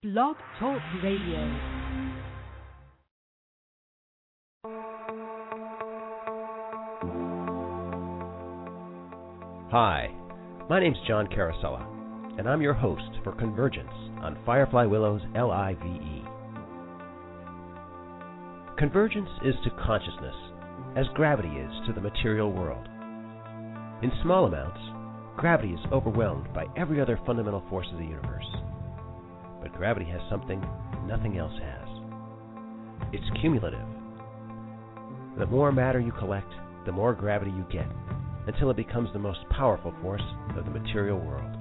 Blog Talk Radio. Hi, my name's John Carosella, and I'm your host for Convergence on Firefly Willow's LIVE. Convergence is to consciousness as gravity is to the material world. In small amounts, gravity is overwhelmed by every other fundamental force of the universe. But gravity has something nothing else has. It's cumulative. The more matter you collect, the more gravity you get, until it becomes the most powerful force of the material world.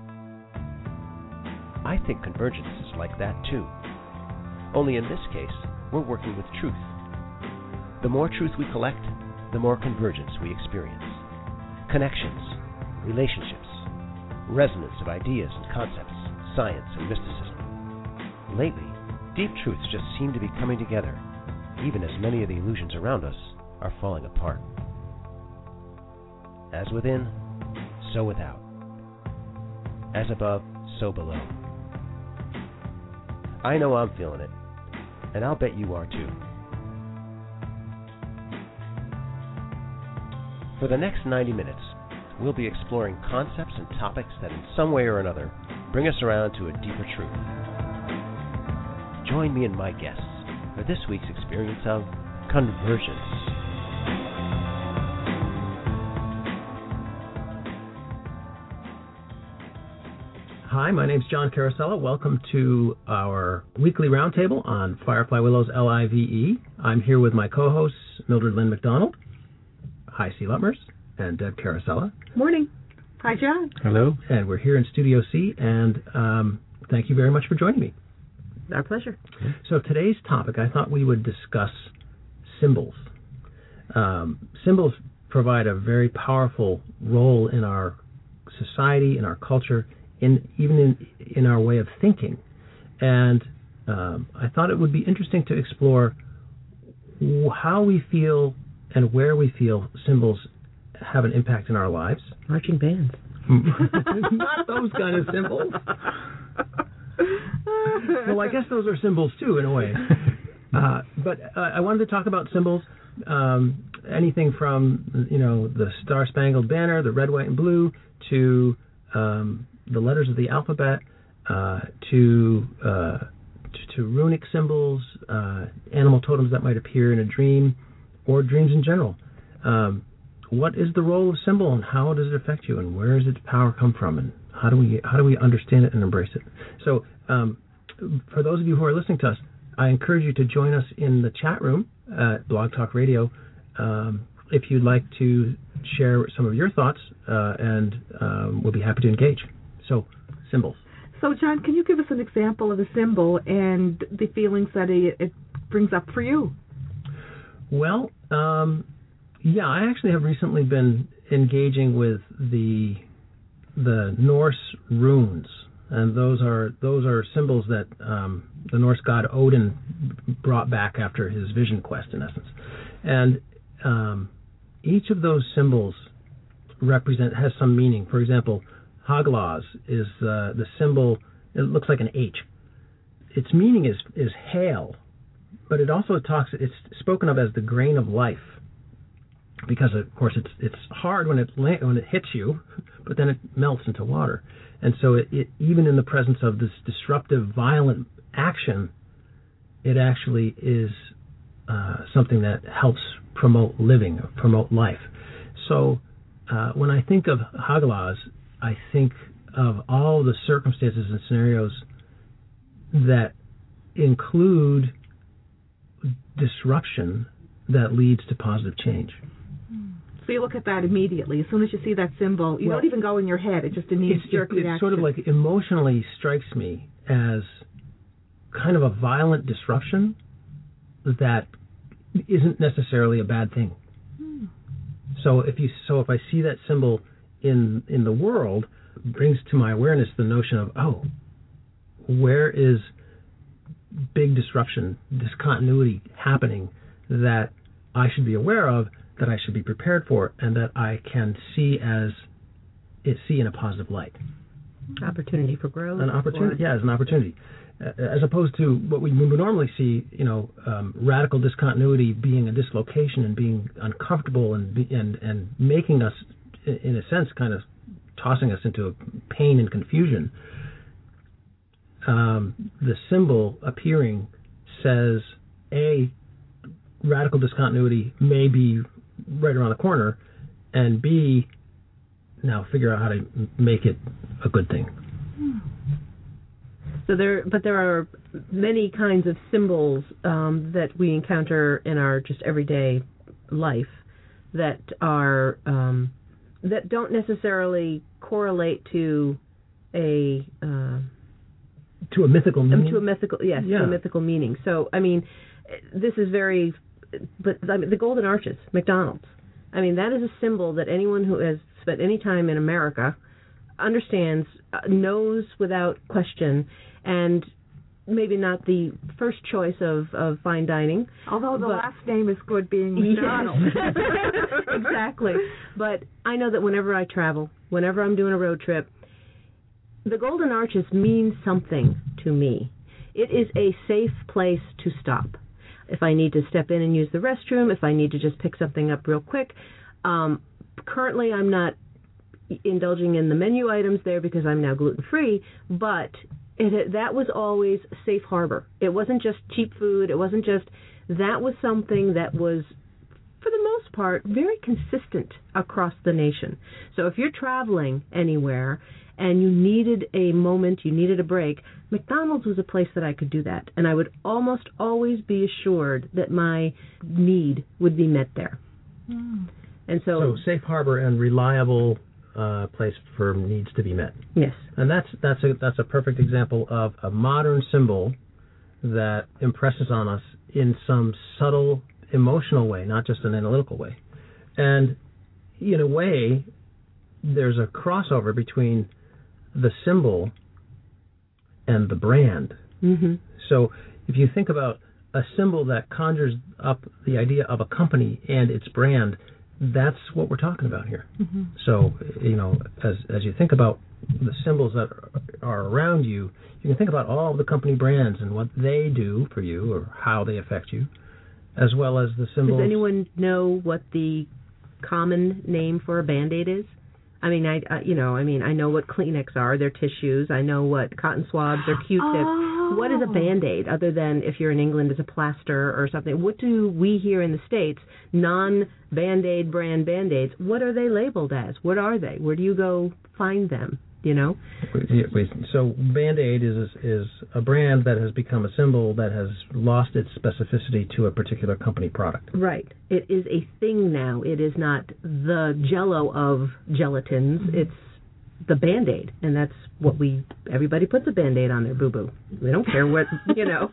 I think convergence is like that too. Only in this case, we're working with truth. The more truth we collect, the more convergence we experience. Connections, relationships, resonance of ideas and concepts, science and mysticism. Lately, deep truths just seem to be coming together, even as many of the illusions around us are falling apart. As within, so without. As above, so below. I know I'm feeling it, and I'll bet you are too. For the next 90 minutes, we'll be exploring concepts and topics that in some way or another bring us around to a deeper truth. Join me and my guests for this week's experience of convergence. Hi, my name's John Carosella. Welcome to our weekly roundtable on Firefly Willow's LIVE. I'm here with my co-hosts, Mildred Lynn McDonald. Hi, C. Lutmers, and Deb Carosella. Morning. Hi, John. Hello. And we're here in Studio C, and thank you very much for joining me. Our pleasure. So today's topic, I thought we would discuss symbols. Symbols provide a very powerful role in our society, in our culture, even in our way of thinking. And I thought it would be interesting to explore how we feel and where we feel symbols have an impact in our lives. Marching bands. Not those kind of symbols. Well, I guess those are symbols too, in a way. But I wanted to talk about symbols, anything from the Star-Spangled Banner, the red, white, and blue, to the letters of the alphabet, to runic symbols, animal totems that might appear in a dream, or dreams in general. What is the role of symbol, and how does it affect you, and where does its power come from, and how do we understand it and embrace it? So, for those of you who are listening to us, I encourage you to join us in the chat room at Blog Talk Radio if you'd like to share some of your thoughts, and we'll be happy to engage. So, symbols. So, John, can you give us an example of a symbol and the feelings that it brings up for you? Well, yeah, I actually have recently been engaging with the Norse runes, and those are symbols that the Norse god Odin brought back after his vision quest, in essence. And each of those symbols has some meaning. For example, Hagalaz is the symbol. It looks like an H. Its meaning is hail, but it also it's spoken of as the grain of life, because of course it's hard when it hits you, but then it melts into water. And so it even in the presence of this disruptive, violent action, it actually is something that helps promote living, promote life. So when I think of Hagalaz, I think of all the circumstances and scenarios that include disruption that leads to positive change. So you look at that immediately. As soon as you see that symbol, you don't even go in your head. It just a knee-jerk reaction. It sort of like emotionally strikes me as kind of a violent disruption that isn't necessarily a bad thing. So if I see that symbol in the world, it brings to my awareness the notion of, where is big disruption, discontinuity happening that I should be aware of, that I should be prepared for, and that I can see in a positive light. Opportunity for growth. An opportunity, as an opportunity. as opposed to what we would normally see, radical discontinuity being a dislocation and being uncomfortable and making us, in a sense, kind of tossing us into pain and confusion. The symbol appearing says, A, radical discontinuity may be right around the corner, and B, now figure out how to make it a good thing. So there are many kinds of symbols that we encounter in our just everyday life that are that don't necessarily correlate to a mythical meaning. To a mythical meaning. So I mean, this is very. But I mean, the Golden Arches, McDonald's. I mean, that is a symbol that anyone who has spent any time in America understands, knows without question, and maybe not the first choice of fine dining. Although the last name is good, being McDonald's. Yes. Exactly. But I know that whenever I travel, whenever I'm doing a road trip, the Golden Arches mean something to me. It is a safe place to stop. If I need to step in and use the restroom, if I need to just pick something up real quick. Currently, I'm not indulging in the menu items there because I'm now gluten-free, but that was always safe harbor. It wasn't just cheap food. It wasn't just, that was something that was, for the most part, very consistent across the nation. So if you're traveling anywhere and you needed a moment, you needed a break, McDonald's was a place that I could do that. And I would almost always be assured that my need would be met there. And so safe harbor and reliable place for needs to be met. Yes. And that's a perfect example of a modern symbol that impresses on us in some subtle emotional way, not just an analytical way. And in a way, there's a crossover between the symbol and the brand. Mm-hmm. So if you think about a symbol that conjures up the idea of a company and its brand, that's what we're talking about here. Mm-hmm. So, as you think about the symbols that are around you, you can think about all of the company brands and what they do for you or how they affect you, as well as the symbols. Does anyone know what the common name for a Band-Aid is? I mean, I know what Kleenex are, they're tissues. I know what cotton swabs are, Q-tips. Oh. What is a Band-Aid, other than if you're in England, it's a plaster or something? What do we here in the States, non-Band-Aid brand Band-Aids, what are they labeled as? What are they? Where do you go find them? So Band-Aid is a brand that has become a symbol that has lost its specificity to a particular company product. Right. It is a thing now. It is not the Jell-O of gelatins. Mm-hmm. It's the Band-Aid, and that's what everybody puts a Band-Aid on their boo-boo. We don't care what, we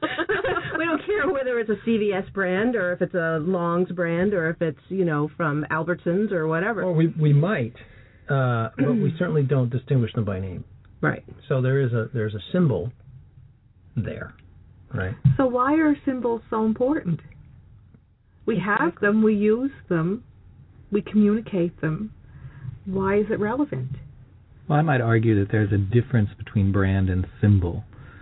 don't care whether it's a CVS brand or if it's a Long's brand or if it's, from Albertsons or whatever. Well, we might. But we certainly don't distinguish them by name. Right. So there's a symbol there, right? So why are symbols so important? We have them, we use them, we communicate them. Why is it relevant? Well, I might argue that there's a difference between brand and symbol,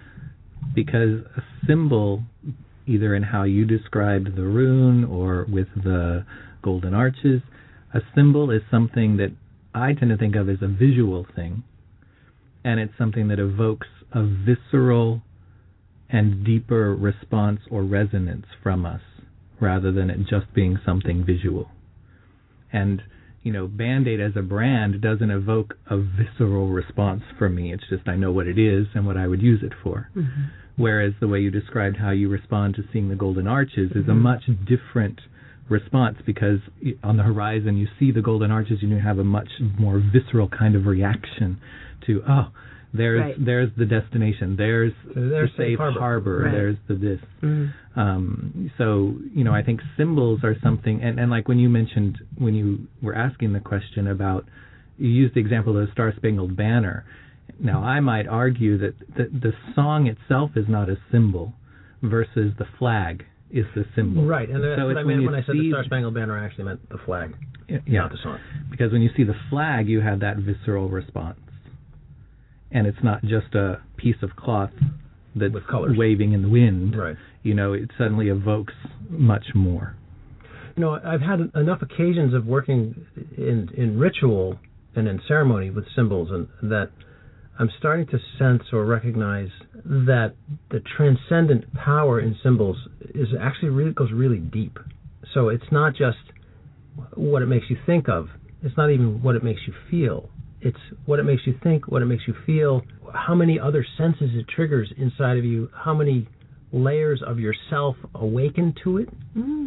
because a symbol, either in how you described the rune or with the Golden Arches, a symbol is something that I tend to think of as a visual thing, and it's something that evokes a visceral and deeper response or resonance from us, rather than it just being something visual. And, Band-Aid as a brand doesn't evoke a visceral response from me. It's just I know what it is and what I would use it for. Mm-hmm. Whereas the way you described how you respond to seeing the Golden Arches is a much different response, because on the horizon you see the Golden Arches and you have a much more visceral kind of reaction to, there's the destination, there's the safe harbor, right. There's the this. Mm-hmm. So, I think symbols are something, and like when you mentioned, when you were asking the question about, you used the example of the Star-Spangled Banner. Now, I might argue that the song itself is not a symbol versus the flag is the symbol. Right, and that's what I meant when I said the Star-Spangled Banner, I actually meant the flag, not the song. Because when you see the flag, you have that visceral response. And it's not just a piece of cloth that's with colors. waving in the wind, Right. It suddenly evokes much more. I've had enough occasions of working in ritual and in ceremony with symbols, and that I'm starting to sense or recognize that the transcendent power in symbols is actually goes really deep. So it's not just what it makes you think of. It's not even what it makes you feel. It's what it makes you think, what it makes you feel, how many other senses it triggers inside of you, how many layers of yourself awaken to it.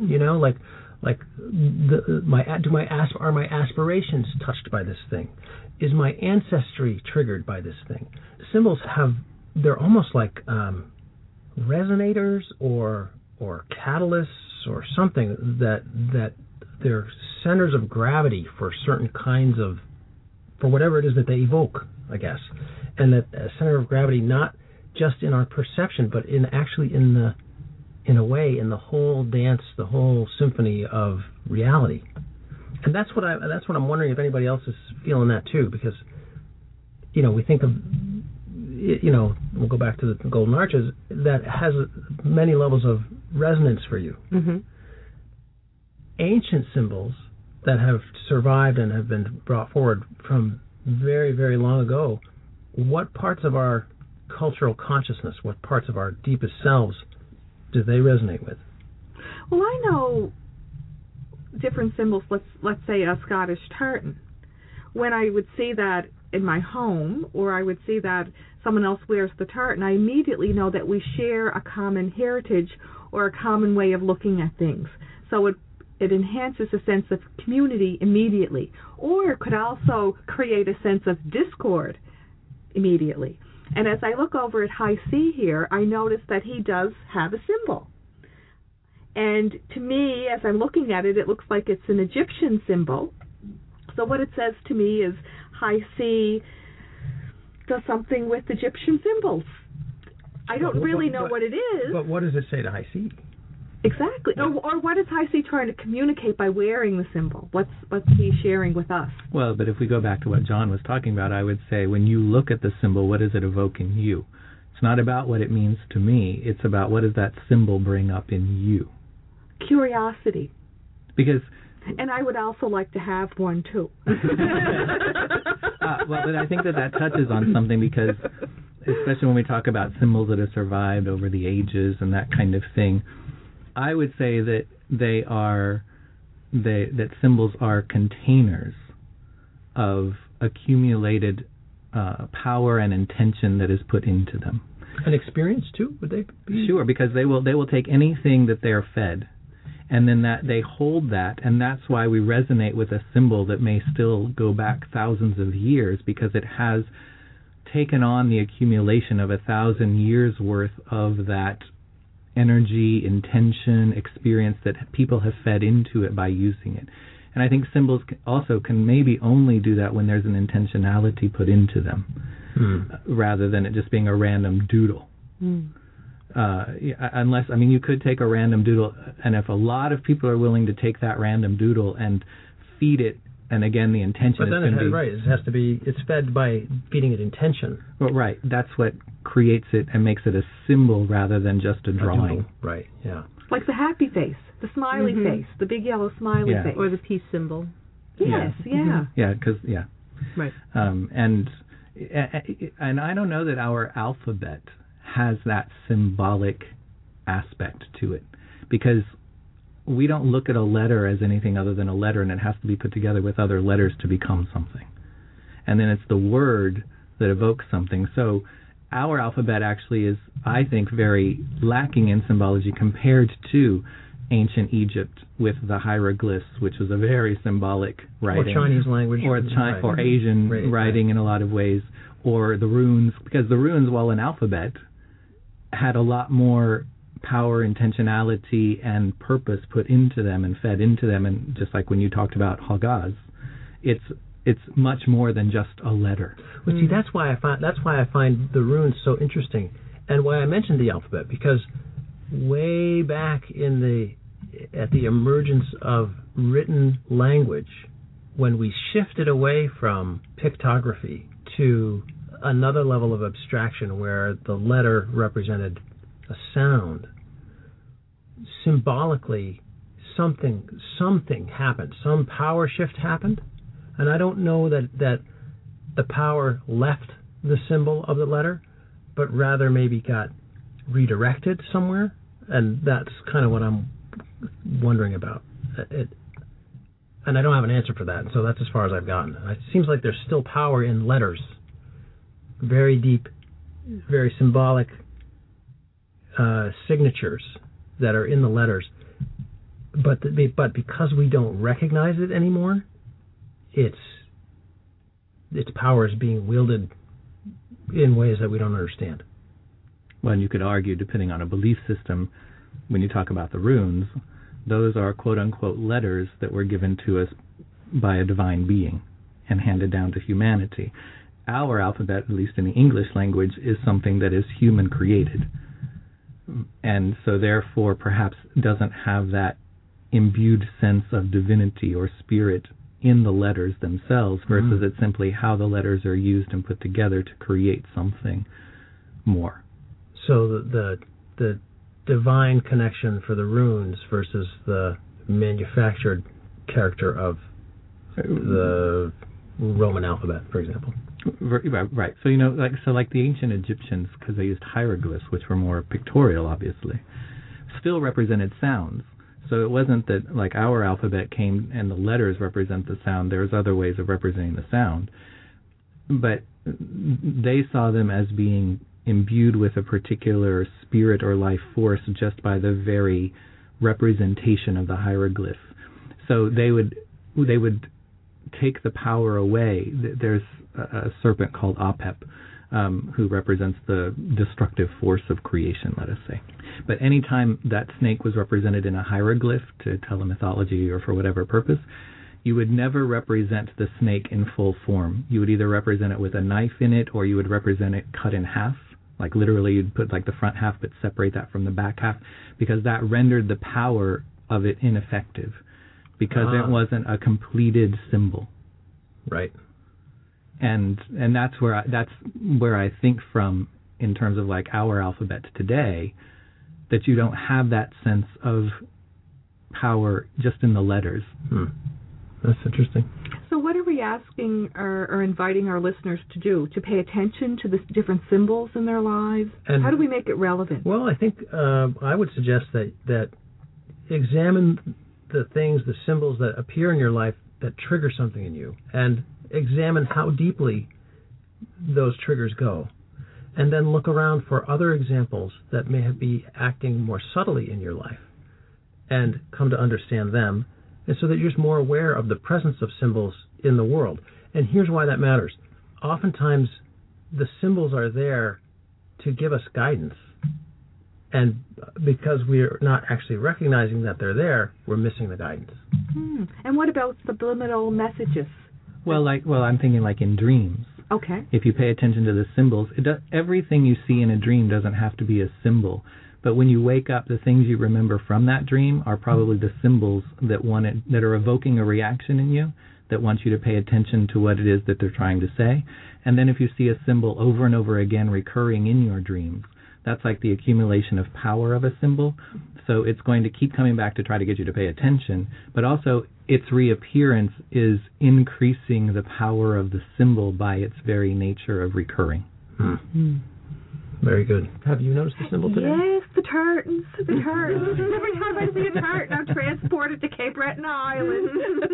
Are my aspirations touched by this thing? Is my ancestry triggered by this thing? Symbols they're almost like resonators or catalysts or something that they're centers of gravity for certain kinds of, for whatever it is that they evoke, I guess. And that a center of gravity not just in our perception, but in a way, in the whole dance, the whole symphony of reality. And that's what I'm wondering if anybody else is feeling that too, because we think of we'll go back to the Golden Arches, that has many levels of resonance for you. Mm-hmm. Ancient symbols that have survived and have been brought forward from very, very long ago, what parts of our cultural consciousness, what parts of our deepest selves do they resonate with? Well, I know different symbols. Let's say a Scottish tartan. When I would see that in my home, or I would see that someone else wears the tartan, I immediately know that we share a common heritage or a common way of looking at things. So it enhances a sense of community immediately, or it could also create a sense of discord immediately. And as I look over at High C here, I notice that he does have a symbol. And to me, as I'm looking at it, it looks like it's an Egyptian symbol. So what it says to me is High C does something with Egyptian symbols. I don't really know what it is. But what does it say to High C? Exactly. Or what is High C trying to communicate by wearing the symbol? What's he sharing with us? Well, but if we go back to what John was talking about, I would say when you look at the symbol, what does it evoke in you? It's not about what it means to me. It's about what does that symbol bring up in you. Curiosity. Because... And I would also like to have one, too. Well, but I think that touches on something, because especially when we talk about symbols that have survived over the ages and that kind of thing, I would say that that symbols are containers of accumulated power and intention that is put into them. An experience too, would they be? Sure, because they will take anything that they're fed, and then that they hold that, and that's why we resonate with a symbol that may still go back thousands of years, because it has taken on the accumulation of 1,000 years worth of that energy, intention, experience that people have fed into it by using it. And I think symbols also can maybe only do that when there's an intentionality put into them, rather than it just being a random doodle. Unless, you could take a random doodle, and if a lot of people are willing to take that random doodle and feed it, and again, the intention is going to be... Right, it has to be, it's fed by feeding it intention. Well, right, that's what creates it and makes it a symbol rather than just a drawing. Right, yeah. Like the happy face, the smiley face, the big yellow smiley face. Or the peace symbol. Yes, Yeah, because, Right. And I don't know that our alphabet has that symbolic aspect to it, because we don't look at a letter as anything other than a letter, and it has to be put together with other letters to become something. And then it's the word that evokes something. So our alphabet actually is, I think, very lacking in symbology compared to ancient Egypt with the hieroglyphs, which was a very symbolic writing. Or Chinese language. Or Asian writing in a lot of ways. Or the runes, because the runes, while an alphabet, had a lot more power, intentionality, and purpose put into them and fed into them. And just like when you talked about Hagaz, it's much more than just a letter. Well, see, that's why I find the runes so interesting, and why I mentioned the alphabet, because way back at the emergence of written language, when we shifted away from pictography to another level of abstraction where the letter represented a sound. Symbolically, something happened. Some power shift happened, and I don't know that the power left the symbol of the letter, but rather maybe got redirected somewhere, and that's kind of what I'm wondering about. And I don't have an answer for that, so that's as far as I've gotten. It seems like there's still power in letters. Very deep, very symbolic signatures that are in the letters. But because we don't recognize it anymore, its power is being wielded in ways that we don't understand. Well, and you could argue, depending on a belief system, when you talk about the runes, those are quote-unquote letters that were given to us by a divine being and handed down to humanity. Our alphabet, at least in the English language, is something that is human-created, and so therefore perhaps doesn't have that imbued sense of divinity or spirit in the letters themselves, versus it's simply how the letters are used and put together to create something more. So the divine connection for the runes versus the manufactured character of the Roman alphabet, for example. Right. So like the ancient Egyptians, because they used hieroglyphs, which were more pictorial, obviously, still represented sounds. So it wasn't that like our alphabet came and the letters represent the sound. There's other ways of representing the sound, but they saw them as being imbued with a particular spirit or life force just by the very representation of the hieroglyph. So they would take the power away. There's a serpent called Apep, who represents the destructive force of creation, let us say. But any time that snake was represented in a hieroglyph to tell a mythology or for whatever purpose, you would never represent the snake in full form. You would either represent it with a knife in it, or you would represent it cut in half. Like literally you'd put like the front half but separate that from the back half, because that rendered the power of it ineffective, because it wasn't a completed symbol. Right. And that's where I think from, in terms of like our alphabet today, that you don't have that sense of power just in the letters. That's interesting. So what are we asking or inviting our listeners to do? To pay attention to the different symbols in their lives? And how do we make it relevant? Well, I think I would suggest that examine the things, the symbols that appear in your life that trigger something in you, and examine how deeply those triggers go. And then look around for other examples that may be acting more subtly in your life, and come to understand them, and so that you're just more aware of the presence of symbols in the world. And here's why that matters. Oftentimes, the symbols are there to give us guidance. And because we're not actually recognizing that they're there, we're missing the guidance. And what about subliminal messages? Well, I'm thinking like in dreams. Okay. If you pay attention to the symbols, everything you see in a dream doesn't have to be a symbol. But when you wake up, the things you remember from that dream are probably the symbols that are evoking a reaction in you, that wants you to pay attention to what it is that they're trying to say. And then if you see a symbol over and over again recurring in your dreams, that's like the accumulation of power of a symbol. So it's going to keep coming back to try to get you to pay attention, but also its reappearance is increasing the power of the symbol by its very nature of recurring. Very good. Have you noticed the symbol today? Yes, the tartans. Every time I see a tartan, I'm transported to Cape Breton Island.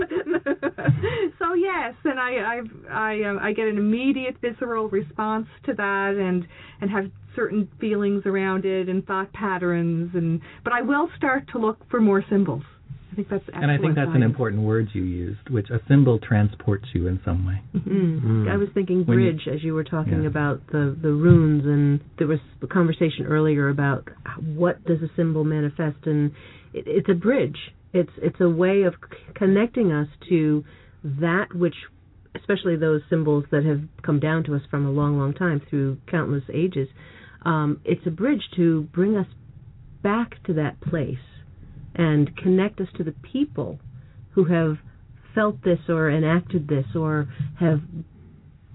So yes, and I get an immediate visceral response to that, and have certain feelings around it and thought patterns, but I will start to look for more symbols. I think that's excellent. And I think that's an important word you used, which a symbol transports you in some way. I was thinking bridge as you were talking about the runes, and there was a conversation earlier about what does a symbol manifest, and it's a bridge. It's a way of connecting us to that which, especially those symbols that have come down to us from a long, long time through countless ages. It's a bridge to bring us back to that place and connect us to the people who have felt this or enacted this or have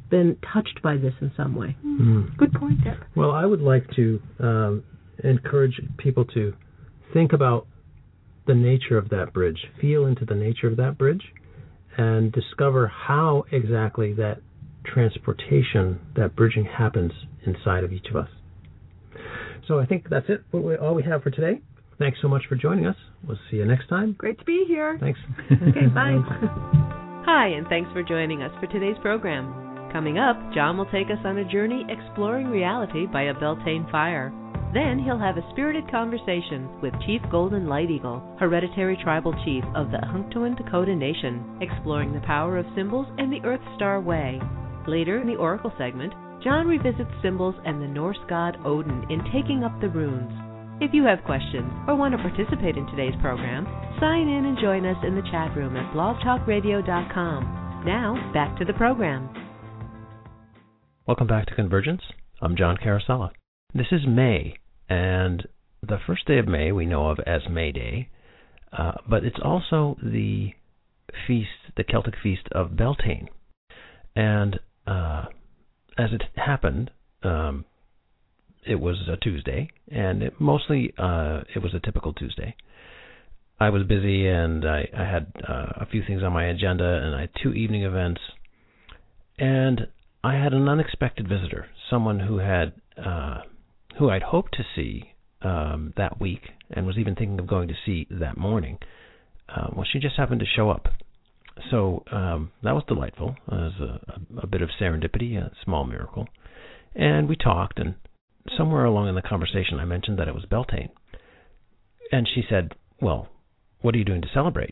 been touched by this in some way. Good point, Deb. Well, I would like to encourage people to think about the nature of that bridge, feel into the nature of that bridge, and discover how exactly that transportation, that bridging happens inside of each of us. So I think that's it, all we have for today. Thanks so much for joining us. We'll see you next time. Great to be here. Thanks. Okay, bye. Hi, and thanks for joining us for today's program. Coming up, John will take us on a journey exploring reality by a Beltane fire. Then he'll have a spirited conversation with Chief Golden Light Eagle, hereditary tribal chief of the Hunktowin Dakota Nation, exploring the power of symbols and the Earth Star Way. Later in the Oracle segment, John revisits symbols and the Norse god Odin in Taking Up the Runes. If you have questions or want to participate in today's program, sign in and join us in the chat room at blogtalkradio.com. Now, back to the program. Welcome back to Convergence. I'm John Carosella. This is May, and the first day of May we know of as May Day, but it's also the feast, the Celtic feast of Beltane. And as it happened, it was a Tuesday, and it was a typical Tuesday. I was busy, and I had a few things on my agenda, and I had 2 evening events, and I had an unexpected visitor, someone who I'd hoped to see that week, and was even thinking of going to see that morning. Well, she just happened to show up. So that was delightful. It was a bit of serendipity, a small miracle. And we talked, and somewhere along in the conversation I mentioned that it was Beltane. And she said, well, what are you doing to celebrate?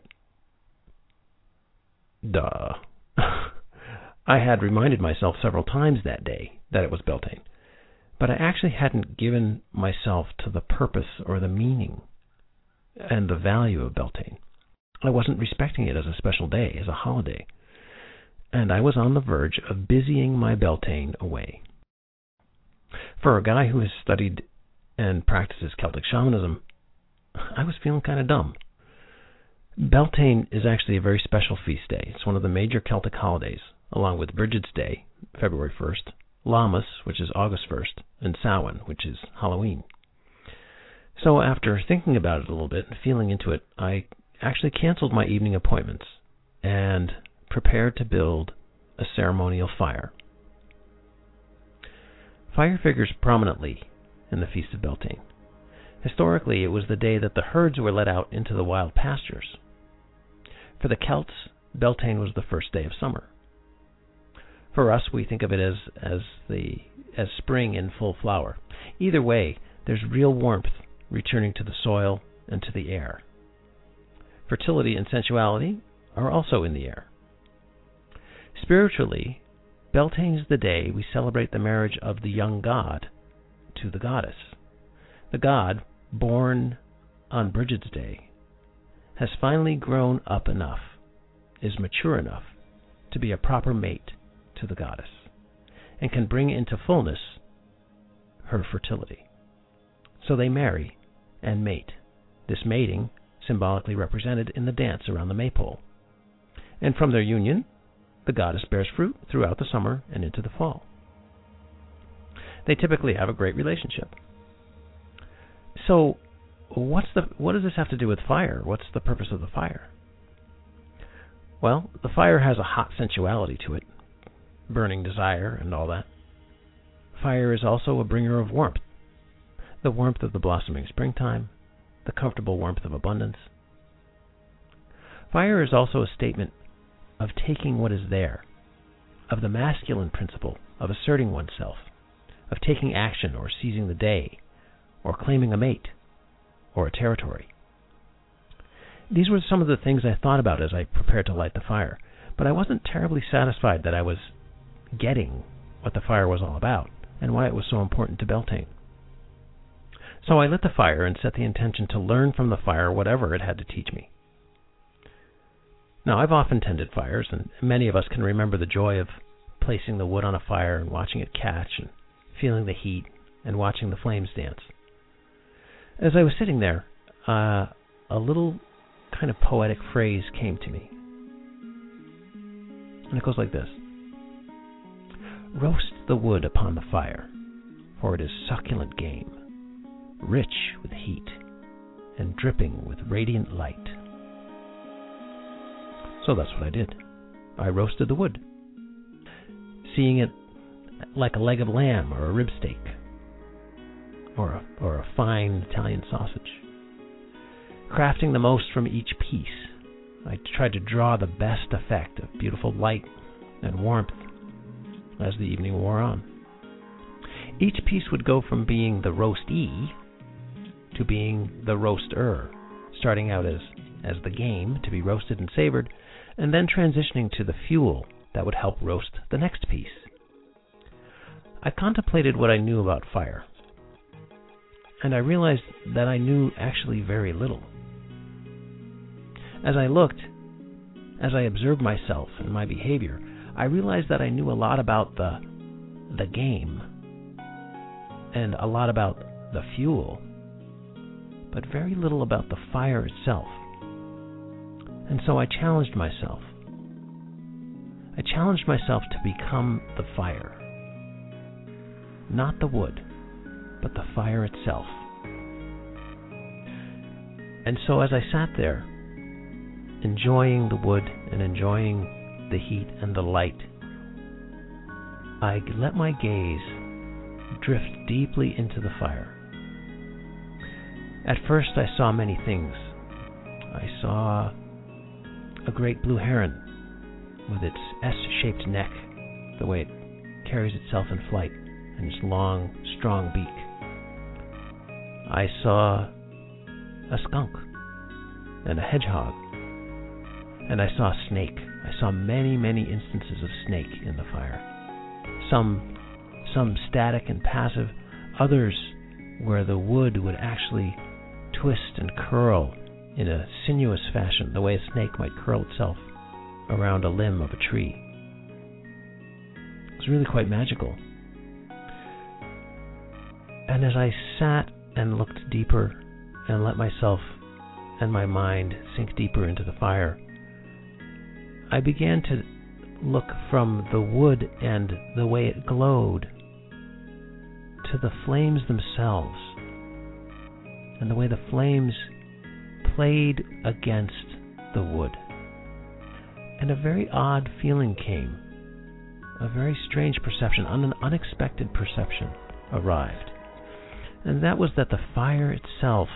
Duh. I had reminded myself several times that day that it was Beltane, but I actually hadn't given myself to the purpose or the meaning and the value of Beltane. I wasn't respecting it as a special day, as a holiday, and I was on the verge of busying my Beltane away. For a guy who has studied and practices Celtic shamanism, I was feeling kind of dumb. Beltane is actually a very special feast day. It's one of the major Celtic holidays, along with Brigid's Day, February 1st, Lammas, which is August 1st, and Samhain, which is Halloween. So after thinking about it a little bit and feeling into it, I actually canceled my evening appointments and prepared to build a ceremonial fire. Fire figures prominently in the Feast of Beltane. Historically, it was the day that the herds were let out into the wild pastures. For the Celts, Beltane was the first day of summer. For us, we think of it as spring in full flower. Either way, there's real warmth returning to the soil and to the air. Fertility and sensuality are also in the air. Spiritually, Beltane is the day we celebrate the marriage of the young god to the goddess. The god, born on Brigid's Day, has finally grown up enough, is mature enough to be a proper mate to the goddess, and can bring into fullness her fertility. So they marry and mate, this mating symbolically represented in the dance around the maypole. And from their union, the goddess bears fruit throughout the summer and into the fall. They typically have a great relationship. So, what does this have to do with fire? What's the purpose of the fire? Well, the fire has a hot sensuality to it, burning desire and all that. Fire is also a bringer of warmth, the warmth of the blossoming springtime, the comfortable warmth of abundance. Fire is also a statement of taking what is there, of the masculine principle of asserting oneself, of taking action or seizing the day, or claiming a mate, or a territory. These were some of the things I thought about as I prepared to light the fire, but I wasn't terribly satisfied that I was getting what the fire was all about and why it was so important to Beltane. So I lit the fire and set the intention to learn from the fire whatever it had to teach me. Now, I've often tended fires, and many of us can remember the joy of placing the wood on a fire and watching it catch and feeling the heat and watching the flames dance. As I was sitting there, a little kind of poetic phrase came to me. And it goes like this. Roast the wood upon the fire, for it is succulent game, rich with heat, and dripping with radiant light. So that's what I did. I roasted the wood, seeing it like a leg of lamb or a rib steak, or a fine Italian sausage. Crafting the most from each piece, I tried to draw the best effect of beautiful light and warmth as the evening wore on. Each piece would go from being the roastee to being the roaster, starting out as the game to be roasted and savored, and then transitioning to the fuel that would help roast the next piece. I contemplated what I knew about fire, and I realized that I knew actually very little. As I observed myself and my behavior, I realized that I knew a lot about the game and a lot about the fuel, but very little about the fire itself. And so I challenged myself. I challenged myself to become the fire. Not the wood, but the fire itself. And so as I sat there, enjoying the wood and enjoying the heat and the light, I let my gaze drift deeply into the fire. At first I saw many things. I saw a great blue heron with its S-shaped neck, the way it carries itself in flight, and its long, strong beak. I saw a skunk and a hedgehog, and I saw a snake. I saw many, many instances of snake in the fire. Some static and passive, others where the wood would actually twist and curl in a sinuous fashion, the way a snake might curl itself around a limb of a tree. It was really quite magical. And as I sat and looked deeper and let myself and my mind sink deeper into the fire, I began to look from the wood and the way it glowed to the flames themselves, and the way the flames played against the wood. And a very odd feeling came, a very strange perception, an unexpected perception arrived. And that was that the fire itself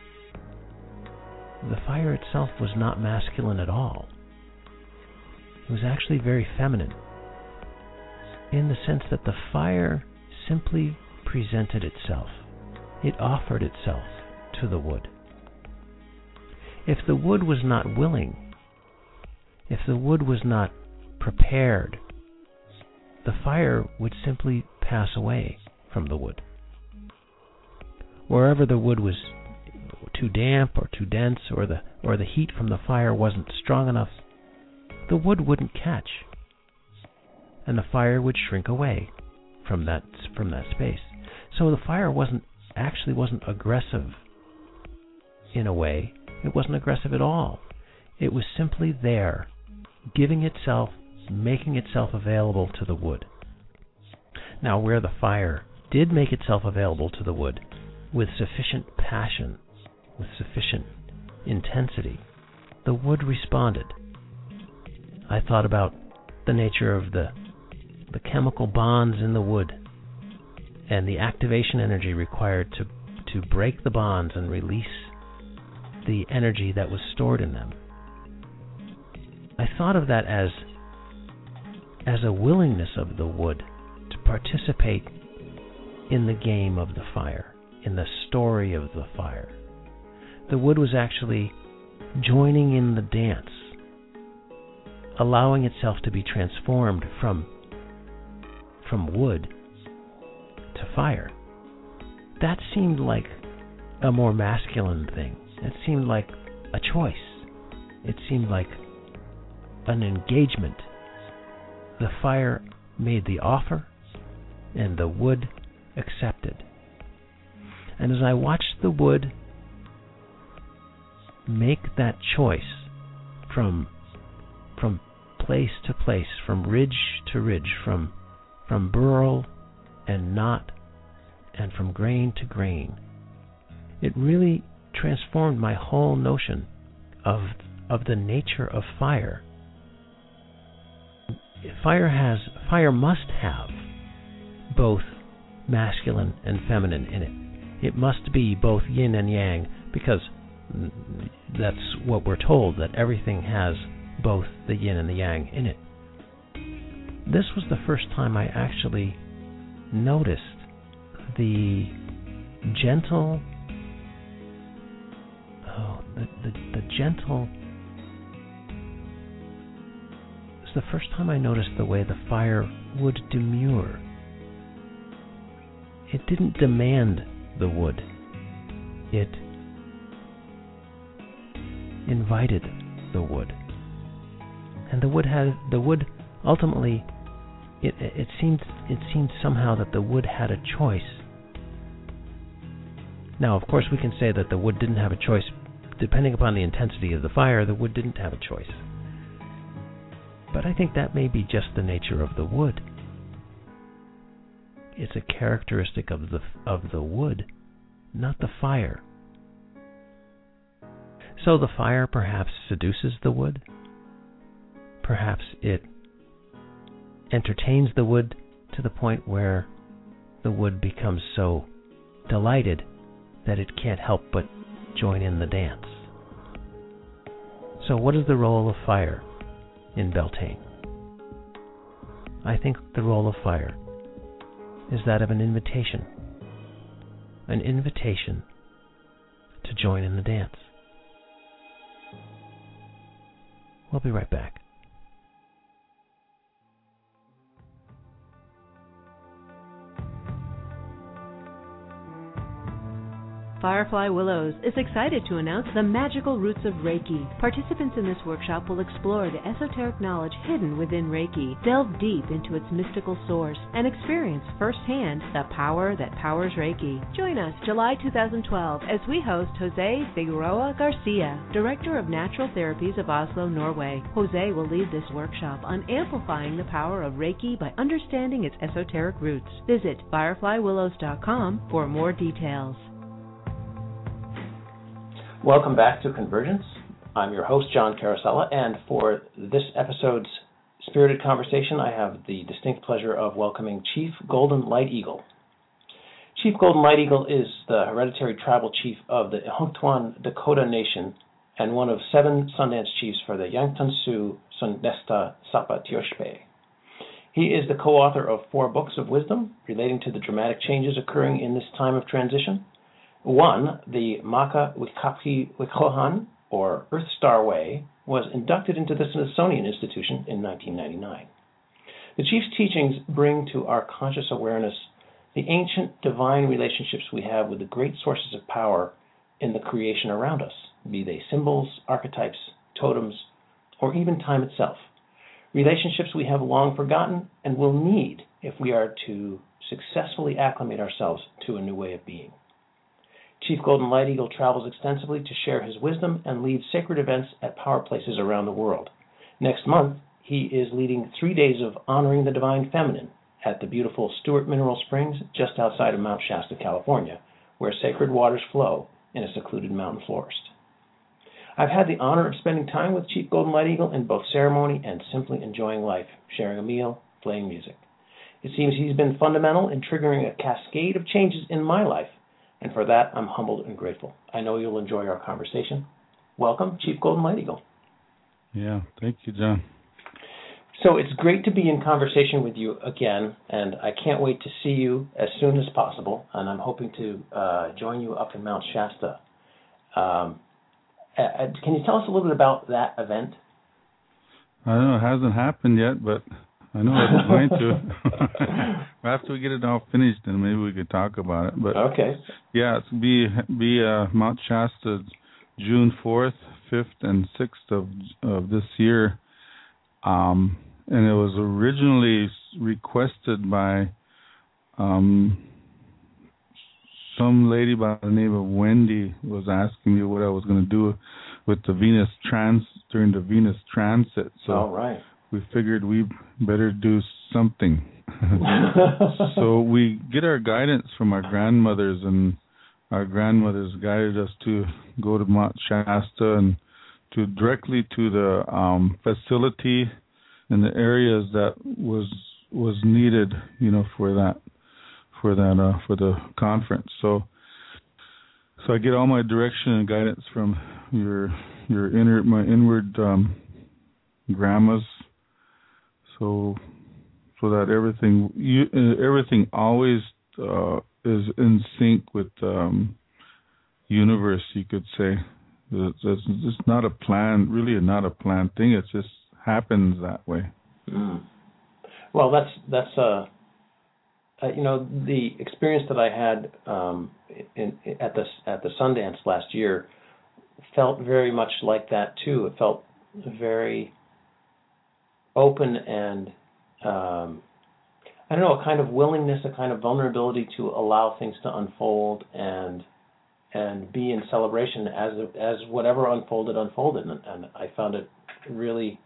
was not masculine at all. It was actually very feminine, in the sense that the fire simply presented itself. It offered itself to the wood. If the wood was not willing, if the wood was not prepared, the fire would simply pass away from the wood. Wherever the wood was too damp or too dense, or the heat from the fire wasn't strong enough, the wood wouldn't catch, and the fire would shrink away from that space. So the fire wasn't aggressive in a way. It wasn't aggressive at all. It was simply there, giving itself, making itself available to the wood. Now, where the fire did make itself available to the wood with sufficient passion, with sufficient intensity, the wood responded. I thought about the nature of the chemical bonds in the wood and the activation energy required to break the bonds and release the energy that was stored in them. I thought of that as a willingness of the wood to participate in the game of the fire, in the story of the fire. The wood was actually joining in the dance, allowing itself to be transformed from wood to fire. That seemed like a more masculine thing. It seemed like a choice. It seemed like an engagement. The fire made the offer, and the wood accepted. And as I watched the wood make that choice from place to place, from ridge to ridge, from from burl and knot and from grain to grain. It really transformed my whole notion of the nature of fire. Fire must have both masculine and feminine in it. It must be both yin and yang, because that's what we're told, that everything has both the yin and the yang in it. This was the first time I actually noticed the gentle, the gentle. It's the first time I noticed the way the fire would demur. It didn't demand the wood. It invited the wood. And the wood ultimately, it seemed somehow that the wood had a choice. Now, of course, we can say that the wood didn't have a choice. Depending upon the intensity of the fire, the wood didn't have a choice. But I think that may be just the nature of the wood. It's a characteristic of the wood, not the fire. So the fire perhaps seduces the wood. Perhaps it entertains the wood to the point where the wood becomes so delighted that it can't help but join in the dance. So what is the role of fire in Beltane? I think the role of fire is that of an invitation to join in the dance. We'll be right back. Firefly Willows is excited to announce the magical roots of Reiki. Participants in this workshop will explore the esoteric knowledge hidden within Reiki, delve deep into its mystical source, and experience firsthand the power that powers Reiki. Join us July 2012 as we host Jose Figueroa Garcia, Director of Natural Therapies of Oslo, Norway. Jose will lead this workshop on amplifying the power of Reiki by understanding its esoteric roots. Visit fireflywillows.com for more details. Welcome back to Convergence. I'm your host, John Carosella, and for this episode's spirited conversation, I have the distinct pleasure of welcoming Chief Golden Light Eagle. Chief Golden Light Eagle is the hereditary tribal chief of the Ihuntuan Dakota Nation and one of 7 Sundance chiefs for the Yankton Sioux Sundesta Sapa Tioshpe. He is the co-author of 4 books of wisdom relating to the dramatic changes occurring in this time of transition. 1, the Maka Wikapi Wikohan, or Earth Star Way, was inducted into the Smithsonian Institution in 1999. The Chief's teachings bring to our conscious awareness the ancient divine relationships we have with the great sources of power in the creation around us, be they symbols, archetypes, totems, or even time itself. Relationships we have long forgotten and will need if we are to successfully acclimate ourselves to a new way of being. Chief Golden Light Eagle travels extensively to share his wisdom and leads sacred events at power places around the world. Next month, he is leading 3 days of honoring the divine feminine at the beautiful Stewart Mineral Springs just outside of Mount Shasta, California, where sacred waters flow in a secluded mountain forest. I've had the honor of spending time with Chief Golden Light Eagle in both ceremony and simply enjoying life, sharing a meal, playing music. It seems he's been fundamental in triggering a cascade of changes in my life, and for that, I'm humbled and grateful. I know you'll enjoy our conversation. Welcome, Chief Golden Light Eagle. Yeah, thank you, John. So it's great to be in conversation with you again, and I can't wait to see you as soon as possible, and I'm hoping to join you up in Mount Shasta. Can you tell us a little bit about that event? I don't know, it hasn't happened yet, but I know it's going to. After we get it all finished, then maybe we could talk about it. But okay. Yeah, it's be Mount Shasta, June 4th, 5th, and 6th of this year. And it was originally requested by some lady by the name of Wendy was asking me what I was going to do with the Venus during the Venus transit. So all right. we figured we better do something. So we get our guidance from our grandmothers, and our grandmothers guided us to go to Mount Shasta and to directly to the facility in the areas that was needed, for the conference. So I get all my direction and guidance from my inward grandmas, so that everything always is in sync with universe, you could say. It's not a plan, really not a planned thing. It just happens that way. Mm. Well, that's the experience that I had at the Sundance last year felt very much like that too. It felt very open and a kind of willingness, a kind of vulnerability to allow things to unfold and be in celebration as whatever unfolded, and I found it really.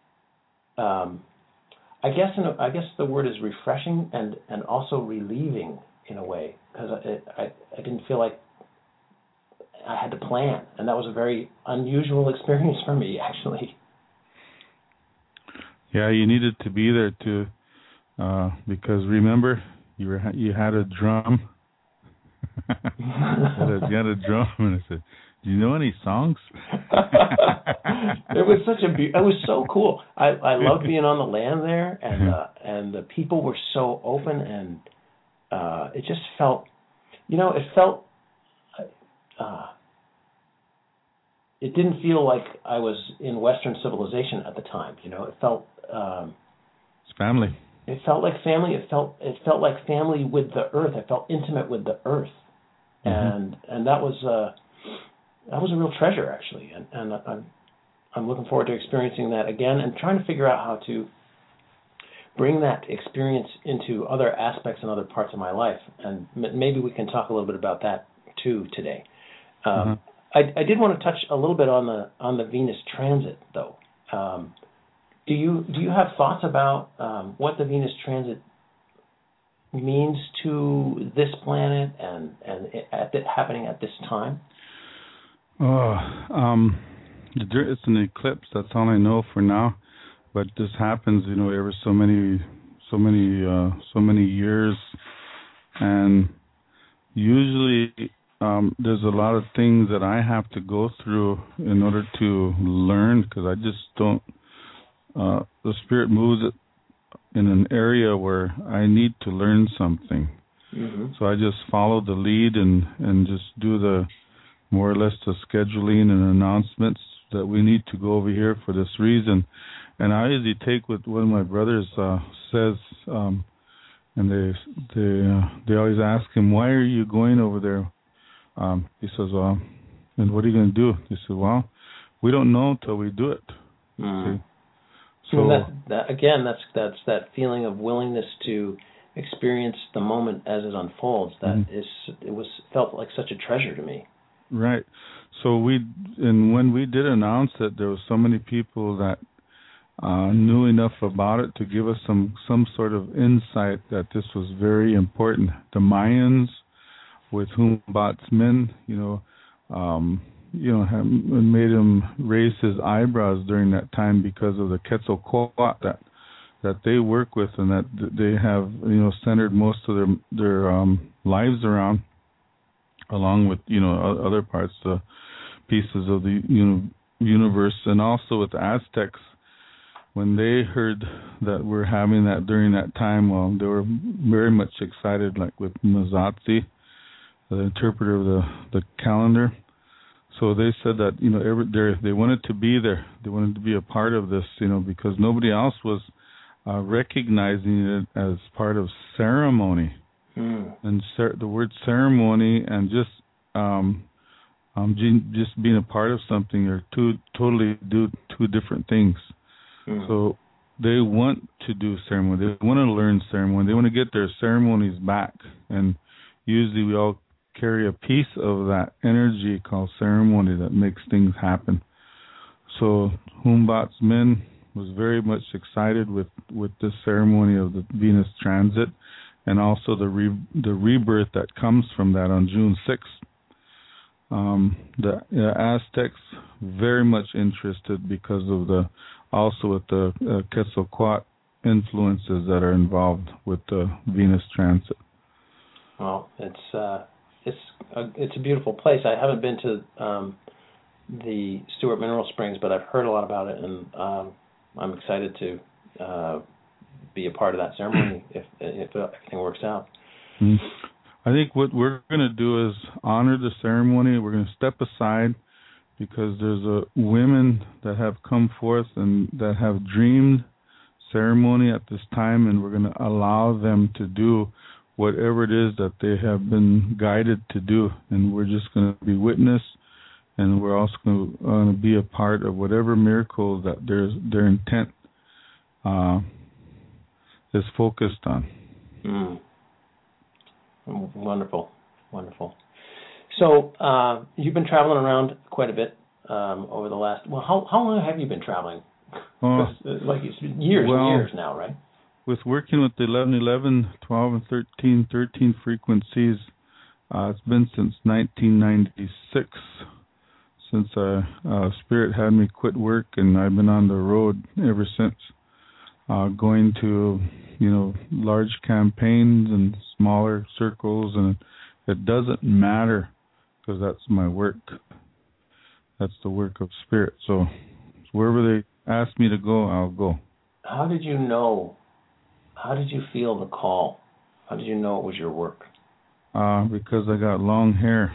I guess the word is refreshing and also relieving in a way, because I didn't feel like I had to plan, and that was a very unusual experience for me, actually. Yeah, you needed to be there too, because remember you had a drum. You had a drum, and I said, "Do you know any songs?" It was so cool. I loved being on the land there, and the people were so open, and it just felt, it didn't feel like I was in Western civilization at the time. It felt it's family. It felt like family. It felt like family with the earth. I felt intimate with the earth, and that was a real treasure, actually. And I'm looking forward to experiencing that again and trying to figure out how to bring that experience into other aspects and other parts of my life. And maybe we can talk a little bit about that too today. I did want to touch a little bit on the Venus transit, though. Do you have thoughts about what the Venus transit means to this planet and happening at this time? It's an eclipse. That's all I know for now. But this happens, every so many years, and usually there's a lot of things that I have to go through in order to learn, because I just don't. The spirit moves it in an area where I need to learn something. So I just follow the lead and just do the more or less the scheduling and announcements that we need to go over here for this reason. And I usually take what one of my brothers says, and they always ask him, "Why are you going over there?" He says, "Well, and what are you going to do?" He said, "Well, we don't know until we do it." See? So that's that feeling of willingness to experience the moment as it unfolds. Felt like such a treasure to me. Right. So when we did announce that, there were so many people that knew enough about it to give us some sort of insight that this was very important. The Mayans, with Humboldt's men, made him raise his eyebrows during that time because of the Quetzalcoatl that they work with, and that they have centered most of their lives around, along with other parts, pieces of the universe, and also with the Aztecs. When they heard that we're having that during that time, they were very much excited, like with Mazatzi, the interpreter of the calendar. So they said that they wanted to be there, they wanted to be a part of this, because nobody else was recognizing it as part of ceremony. And the word ceremony and just being a part of something are two different things. So they want to do ceremony. They want to learn ceremony. They want to get their ceremonies back. And usually we all carry a piece of that energy called ceremony that makes things happen. So Humboldt's men, was very much excited with this ceremony of the Venus transit, and also the rebirth that comes from that on June 6th. The Aztecs very much interested because of the Quetzalcoatl influences that are involved with the Venus transit. Well, it's a beautiful place. I haven't been to the Stewart Mineral Springs, but I've heard a lot about it, and I'm excited to be a part of that ceremony if everything works out. Mm-hmm. I think what we're going to do is honor the ceremony. We're going to step aside because there's women that have come forth and that have dreamed ceremony at this time, and we're going to allow them to do whatever it is that they have been guided to do, and we're just going to be witness, and we're also going to be a part of whatever miracle that their intent is focused on. Mm. Wonderful, wonderful. So you've been traveling around quite a bit over the last. Well, how long have you been traveling? Like it's been years and years now, right? With working with the 1111, 12, and 13 frequencies, it's been since 1996 since Spirit had me quit work, and I've been on the road ever since, going to large campaigns and smaller circles, and it doesn't matter because that's my work. That's the work of Spirit. So wherever they ask me to go, I'll go. How did you know? How did you feel the call? How did you know it was your work? Because I got long hair.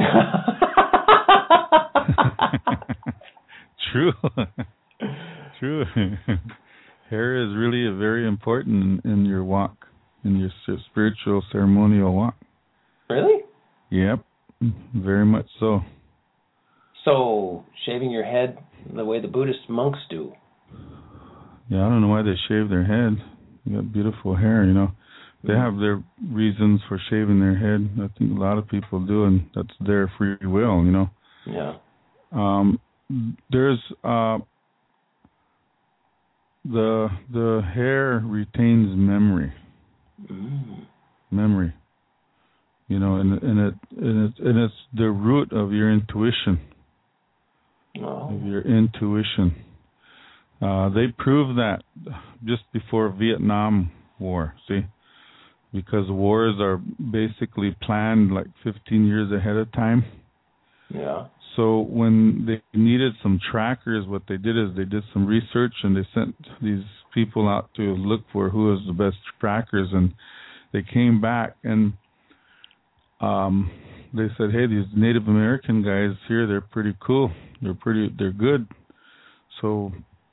True. True. Hair is really very important in your walk, in your spiritual ceremonial walk. Really? Yep, very much so. So, shaving your head the way the Buddhist monks do. Yeah, I don't know why they shave their head. They got beautiful hair, They have their reasons for shaving their head. I think a lot of people do, and that's their free will, Yeah. There's the hair retains memory. Memory. And it's the root of your intuition. Oh. Of your intuition. They proved that just before Vietnam War, see? Because wars are basically planned like 15 years ahead of time. Yeah. So when they needed some trackers, what they did is they did some research, and they sent these people out to look for who was the best trackers, and they came back and they said, hey, these Native American guys here, they're pretty cool. They're good. So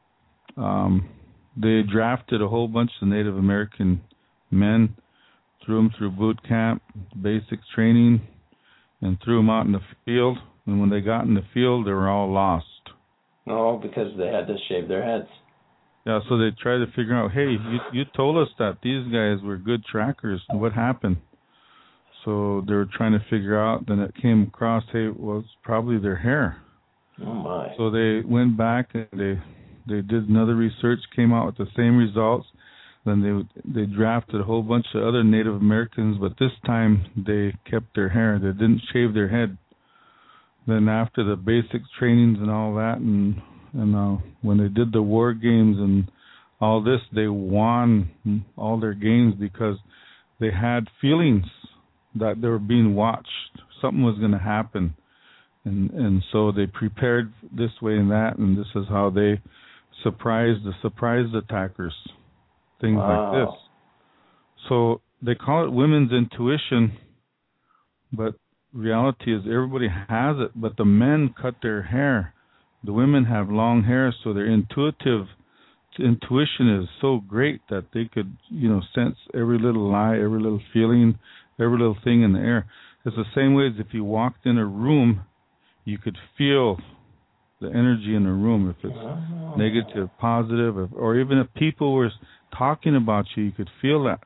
they drafted a whole bunch of Native American men, threw them through boot camp, basics training, and threw them out in the field. And when they got in the field, they were all lost. Oh, because they had to shave their heads. Yeah, so they tried to figure out, hey, you told us that these guys were good trackers. What happened? So they were trying to figure out. Then it came across, hey, well, it's probably their hair. Oh, my. So they went back and they did another research, came out with the same results. Then they drafted a whole bunch of other Native Americans, but this time they kept their hair. They didn't shave their head. Then after the basics trainings and all that, and when they did the war games and all this, they won all their games because they had feelings that they were being watched. Something was going to happen. And so they prepared this way and that, and this is how they surprised attackers, things like this. So they call it women's intuition, but reality is everybody has it, but the men cut their hair. The women have long hair, so their intuition is so great that they could, sense every little lie, every little feeling, every little thing in the air. It's the same way as if you walked in a room, you could feel the energy in the room, if it's negative, positive, or even if people were talking about you could feel that.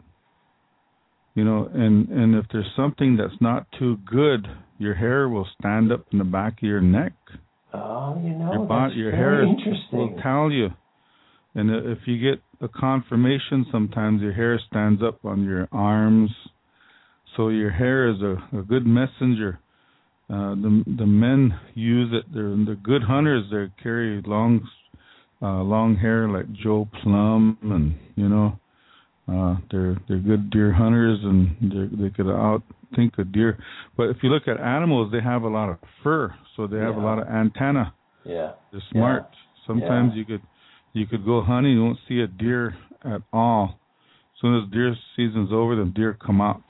And if there's something that's not too good, your hair will stand up in the back of your neck. Oh, your hair interesting. will tell you. And if you get a confirmation, sometimes your hair stands up on your arms. So your hair is a good messenger. The men use it. They're good hunters. They carry long hair like Joe Plum, and they're good deer hunters, and they could outthink a deer. But if you look at animals, they have a lot of fur, so they have a lot of antenna. Yeah, they're smart. Sometimes you could go hunting, you won't see a deer at all. As soon as deer season's over, the deer come out.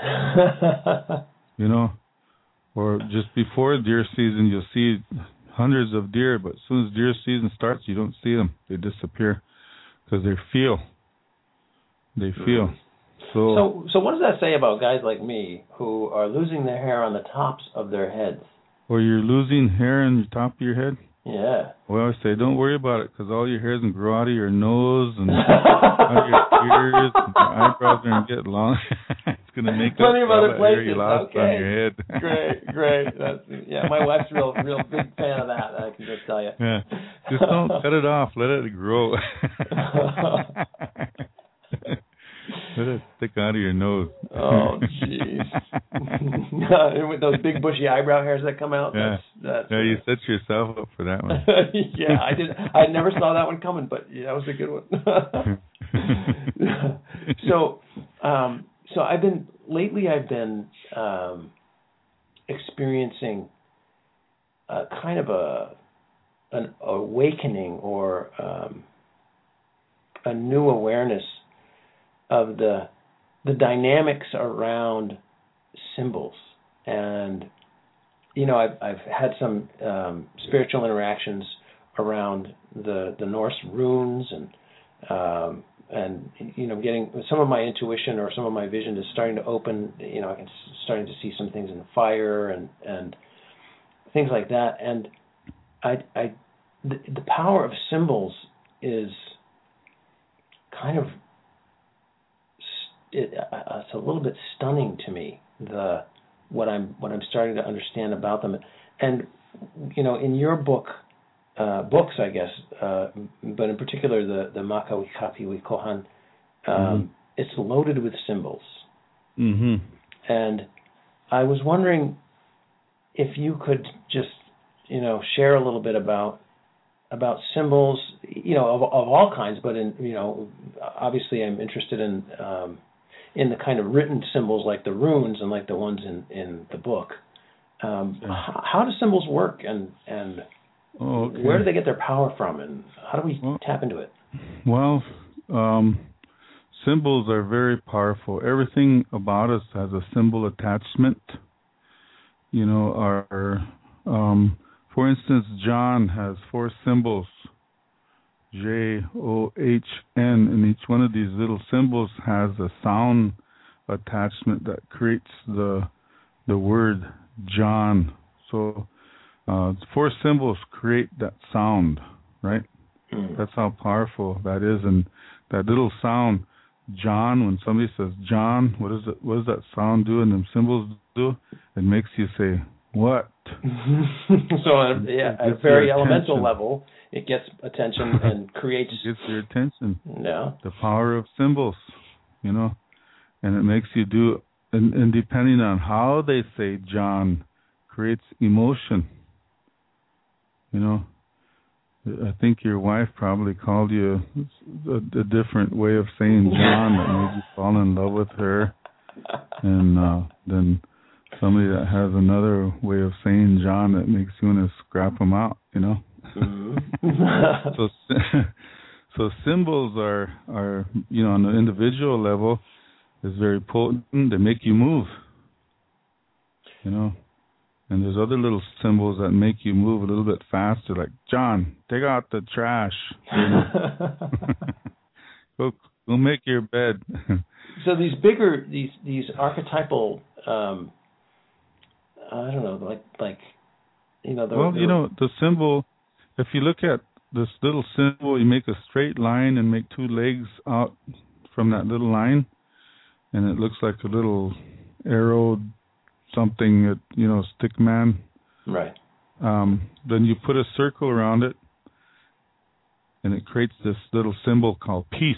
Or just before deer season, you'll see hundreds of deer, but as soon as deer season starts, you don't see them. They disappear because they feel. So what does that say about guys like me who are losing their hair on the tops of their heads? Or you're losing hair on the top of your head? Yeah. Well, I say don't worry about it, because all your hair's going to grow out of your nose and out of your ears, and your eyebrows are going to get long. It's going to make plenty up of other all that hair places. you lost on your head. Great. My wife's real big fan of that. I can just tell you. Yeah. Just don't cut it off. Let it grow. Let it stick out of your nose. Oh, jeez. With those big bushy eyebrow hairs that come out. That's you set yourself up for that one. Yeah, I did. I never saw that one coming, but that was a good one. So I've been experiencing kind of an awakening or a new awareness of the dynamics around symbols. And I've had some spiritual interactions around the Norse runes, and getting some of my intuition or some of my vision is starting to open. I'm starting to see some things in the fire and things like that. And the power of symbols is kind of it's a little bit stunning to me, what I'm starting to understand about them. And in your books, I guess, but in particular the Makawikapi Kohan, it's loaded with symbols. Mm-hmm. And I was wondering if you could just share a little bit about symbols, of all kinds, but obviously I'm interested in the kind of written symbols like the runes and like the ones in the book. How do symbols work, and where do they get their power from, and how do we tap into it? Well, symbols are very powerful. Everything about us has a symbol attachment. For instance, John has 4 symbols, J-O-H-N, and each one of these little symbols has a sound attachment that creates the word John. So 4 symbols create that sound, right? That's how powerful that is. And that little sound, John, when somebody says John, what does that sound do and them symbols do? It makes you say, what? So at a very elemental level, it gets attention and creates... It gets your attention. Yeah. The power of symbols, and it makes you do... And depending on how they say John, creates emotion. I think your wife probably called you a different way of saying John that made you fall in love with her. And then somebody that has another way of saying John that makes you want to scrap them out, So symbols are on the individual level is very potent. They make you move, And there's other little symbols that make you move a little bit faster, like John, take out the trash. Go make your bed. So these archetypal, I don't know, the symbol. If you look at this little symbol, you make a straight line and make 2 legs out from that little line, and it looks like a little arrow, something that stick man. Right. Then you put a circle around it, and it creates this little symbol called peace.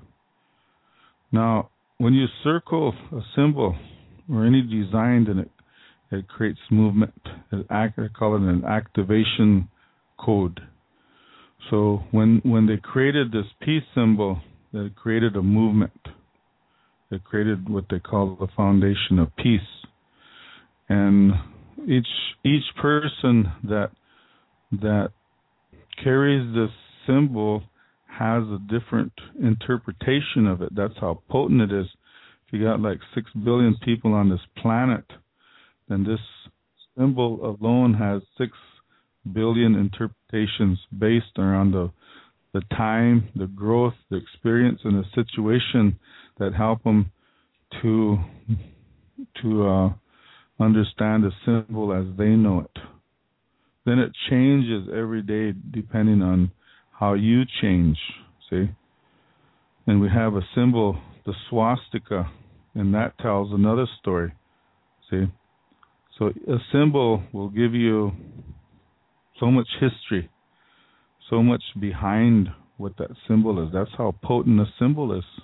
Now, when you circle a symbol or any design, then it creates movement. I call it an activation code. So when they created this peace symbol, it created a movement. It created what they call the foundation of peace. And each person that carries this symbol has a different interpretation of it. That's how potent it is. If you got like 6 billion people on this planet, then this symbol alone has 6 billion interpretations based around the time, the growth, the experience, and the situation that help them to understand the symbol as they know it. Then it changes every day depending on how you change, see? And we have a symbol, the swastika, and that tells another story, see? So a symbol will give you so much history, so much behind what that symbol is. That's how potent a symbol is.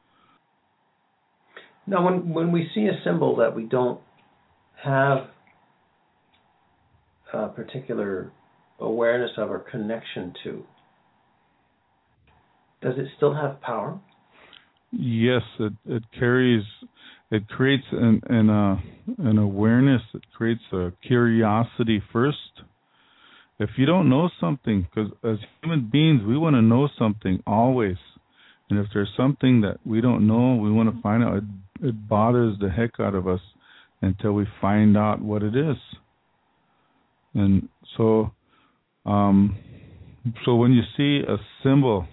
Now, when we see a symbol that we don't have a particular awareness of or connection to, does it still have power? Yes, it creates an awareness. It creates a curiosity first. If you don't know something, because as human beings, we want to know something always. And if there's something that we don't know, we want to find out. It bothers the heck out of us until we find out what it is. And so when you see a symbol,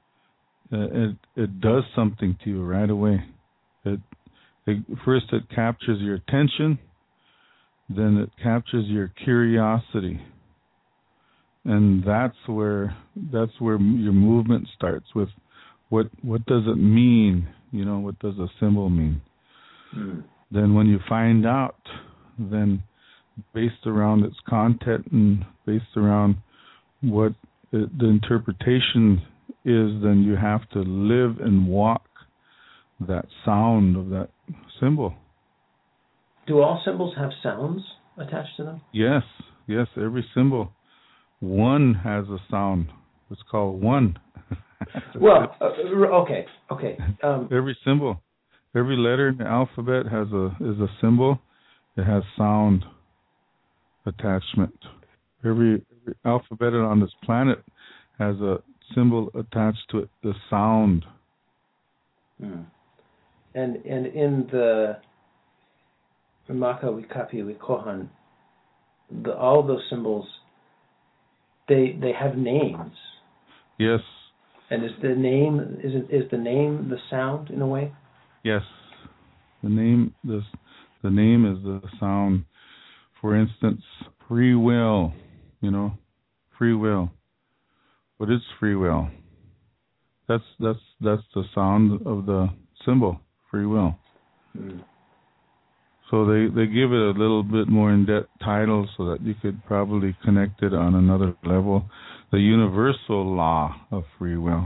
it does something to you right away. First it captures your attention, then it captures your curiosity. And that's where your movement starts with what does it mean? You know, what does a symbol mean? Mm. Then when you find out, then based around its content and based around what the interpretation is, then you have to live and walk that sound of that symbol. Do all symbols have sounds attached to them? Yes, every symbol. One has a sound. It's called one. Well, okay. Every symbol, every letter in the alphabet is a symbol. It has sound attachment. Every alphabet on this planet has a symbol attached to it, the sound. Hmm. And in the Maka Wikapi Wikohan, all those symbols, they have names. Yes. And is the name the sound in a way? Yes. The name is the sound. For instance, free will. Free will. What is free will? That's the sound of the symbol, free will. Mm. So they give it a little bit more in-depth title so that you could probably connect it on another level. The universal law of free will.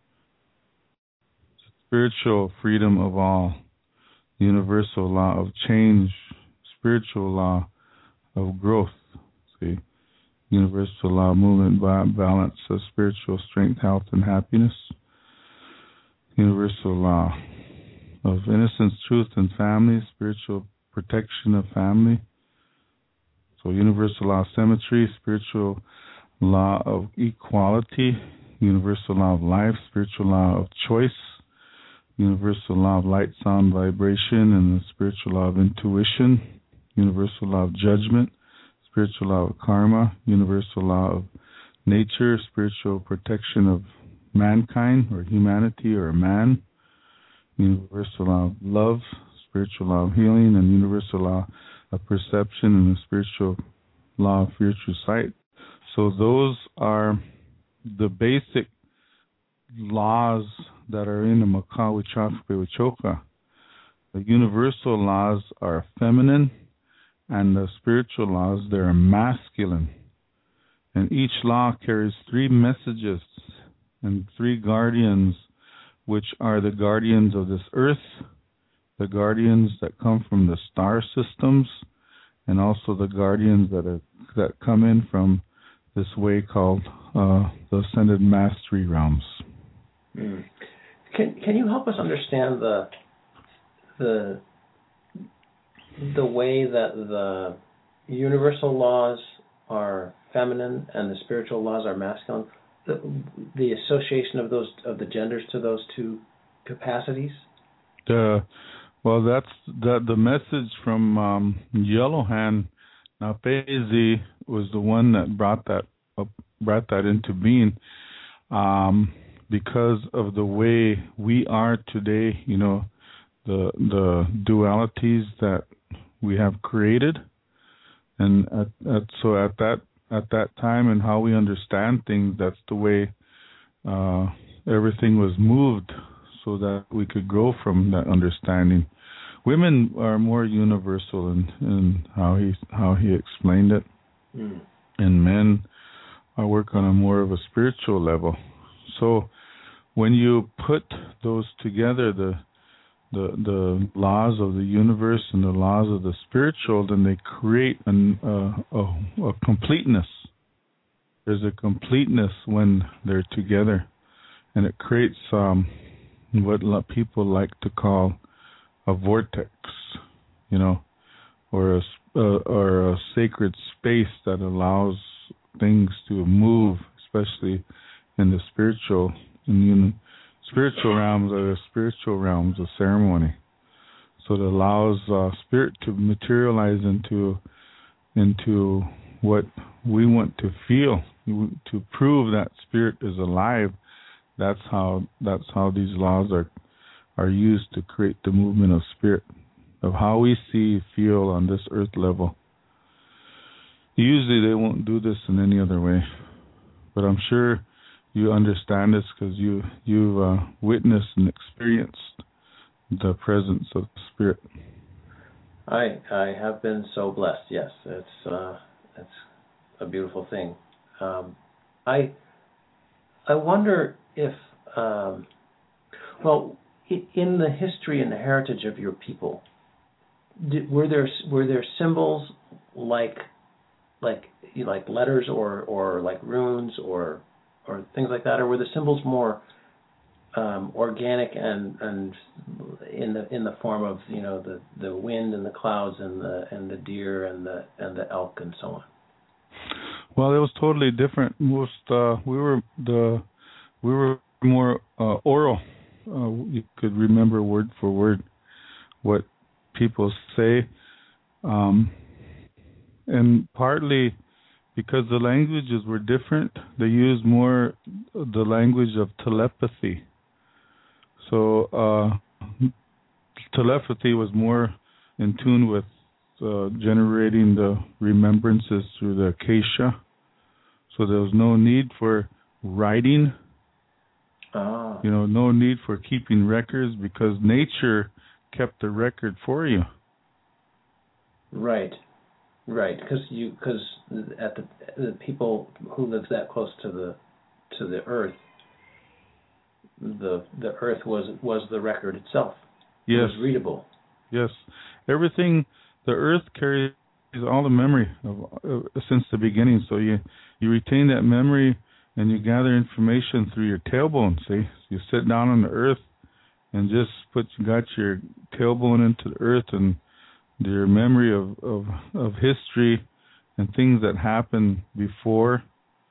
Spiritual freedom of all. Universal law of change. Spiritual law of growth. See? Universal law of movement, balance of spiritual strength, health, and happiness. Universal law of innocence, truth, and family. Spiritual protection of family. So universal law of symmetry, spiritual law of equality, universal law of life, spiritual law of choice, universal law of light, sound, vibration, and the spiritual law of intuition, universal law of judgment, spiritual law of karma, universal law of nature, spiritual protection of mankind or humanity or man, universal law of love, spiritual law of healing, and universal law of perception and the spiritual law of spiritual sight. So those are the basic laws that are in the Makawi Chakpe Wachoka. The universal laws are feminine, and the spiritual laws, they're masculine. And each law carries 3 messages and 3 guardians, which are the guardians of this earth, the guardians that come from the star systems, and also the guardians that come in from this way called the Ascended Mastery realms. Mm. Can you help us understand the way that the universal laws are feminine and the spiritual laws are masculine? The association of the genders to those two capacities? Well, that's the message from Yellow Hand. Now, Napezi was the one that brought that into being, because of the way we are today. You know, the dualities that we have created, and so at that time and how we understand things, that's the way everything was moved, so that we could grow from that understanding. Women are more universal in how he explained it, and men work on a more of a spiritual level. So when you put those together, the laws of the universe and the laws of the spiritual, then they create a completeness. There's a completeness when they're together, and it creates what people like to call a vortex, you know, or a sacred space that allows things to move, especially in the spiritual realms, or the spiritual realms of ceremony. So it allows spirit to materialize into what we want to feel, to prove that spirit is alive. That's how these laws are used to create the movement of spirit, of how we feel on this earth level. Usually they won't do this in any other way, but I'm sure you understand this because you've witnessed and experienced the presence of the spirit. I have been so blessed. Yes, it's a beautiful thing. I wonder if in the history and the heritage of your people, were there symbols like letters or like runes or things like that, or were the symbols more organic and in the form of, you know, the wind and the clouds and the deer and the elk and so on? Well, it was totally different. Most we were more oral. You could remember word for word what people say, and partly because the languages were different, they used more the language of telepathy. So telepathy was more in tune with generating the remembrances through the acacia. So there was no need for writing. You know, no need for keeping records, because nature kept the record for you. Right. Because at the people who live that close to the earth, the earth was the record itself. Yes. It was readable. Yes. Everything, the earth carries all the memory of since the beginning. So you retain that memory and you gather information through your tailbone. See, you sit down on the earth and just got your tailbone into the earth, and your memory of history and things that happened before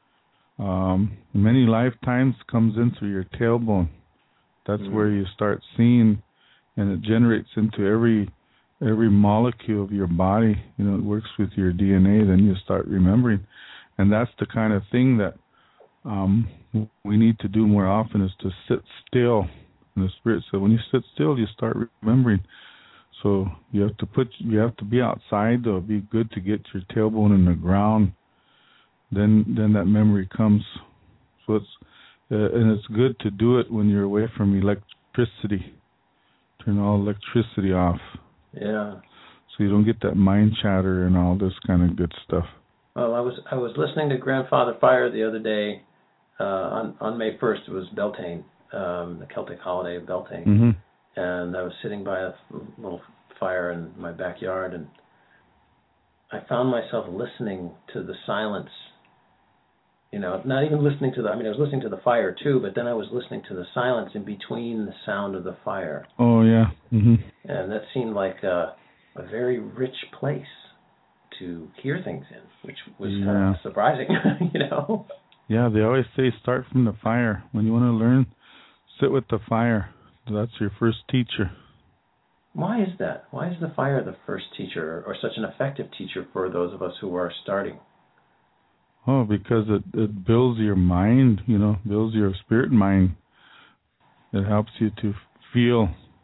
many lifetimes comes in through your tailbone. That's where you start seeing, and it generates into every molecule of your body. You know, it works with your DNA. Then you start remembering, and that's the kind of thing that we need to do more often, is to sit still. And the Spirit said, when you sit still, you start remembering. So you have to be outside. It'll be good to get your tailbone in the ground. Then that memory comes. So it's good to do it when you're away from electricity. Turn all electricity off. Yeah. So you don't get that mind chatter and all this kind of good stuff. Well, I was listening to Grandfather Fire the other day, on May 1st, it was Beltane, the Celtic holiday of Beltane. Mm-hmm. And I was sitting by a little fire in my backyard, and I found myself listening to the silence. Not even listening to I was listening to the fire too, but then I was listening to the silence in between the sound of the fire. Oh, yeah. Mm-hmm. And that seemed like a very rich place to hear things in, which was kind of surprising, Yeah, they always say start from the fire. When you want to learn, sit with the fire. That's your first teacher. Why is that? Why is the fire the first teacher, or such an effective teacher for those of us who are starting? Oh, because it builds your mind, builds your spirit mind. It helps you to feel,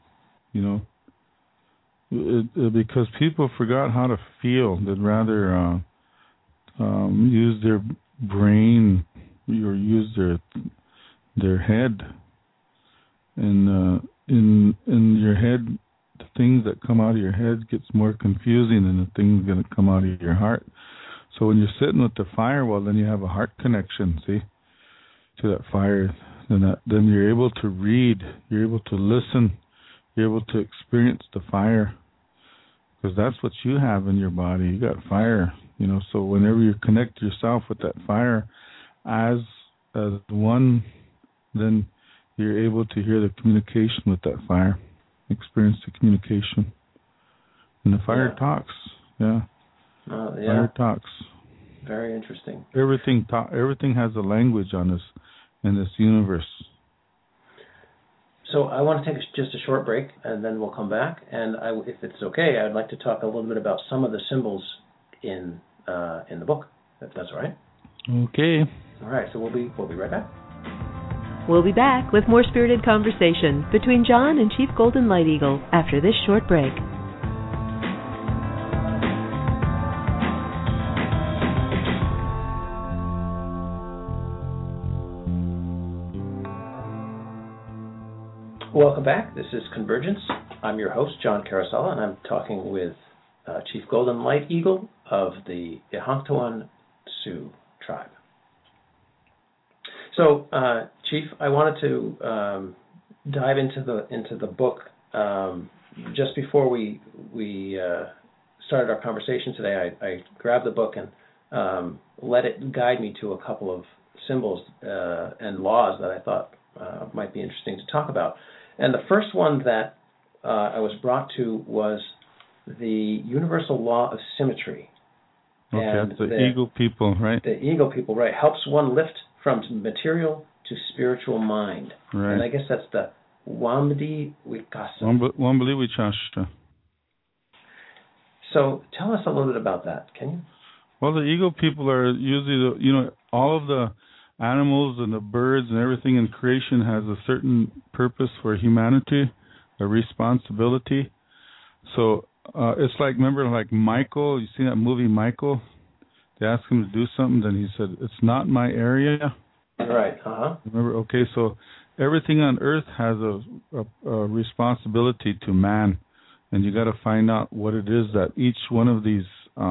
because people forgot how to feel. They'd rather use their brain or use their head. And in your head, the things that come out of your head gets more confusing than the things that come out of your heart. So when you're sitting with the fire, well, then you have a heart connection, see, to that fire. Then you're able to read, you're able to listen, you're able to experience the fire, because that's what you have in your body. You got fire, So whenever you connect yourself with that fire as one, then you're able to hear the communication with that fire, experience the communication, and the fire talks. Yeah. Fire talks. Very interesting. Everything has a language on this in this universe. So I want to take just a short break, and then we'll come back. And if it's okay, I'd like to talk a little bit about some of the symbols in the book, if that's all right. Okay. All right. So we'll be right back. We'll be back with more spirited conversation between John and Chief Golden Light Eagle after this short break. Welcome back. This is Convergence. I'm your host, John Carosella, and I'm talking with Chief Golden Light Eagle of the Ihangtuan Sioux tribe. So, Chief, I wanted to dive into the book. Just before we started our conversation today, I grabbed the book and let it guide me to a couple of symbols and laws that I thought might be interesting to talk about. And the first one that I was brought to was the universal law of symmetry. Okay, and that's the Eagle people, right? The Eagle people, right. Helps one lift from material to spiritual mind. Right. And I guess that's the Wambdi Wikasa. Wambdi Wikasa. So tell us a little bit about that, can you? Well, the Eagle people are usually, all of the animals and the birds and everything in creation has a certain purpose for humanity, a responsibility. So it's remember Michael, you see that movie Michael? They asked him to do something, then he said, it's not my area. Right, uh-huh. Remember, okay, so everything on earth has a responsibility to man, and you got to find out what it is that each one of these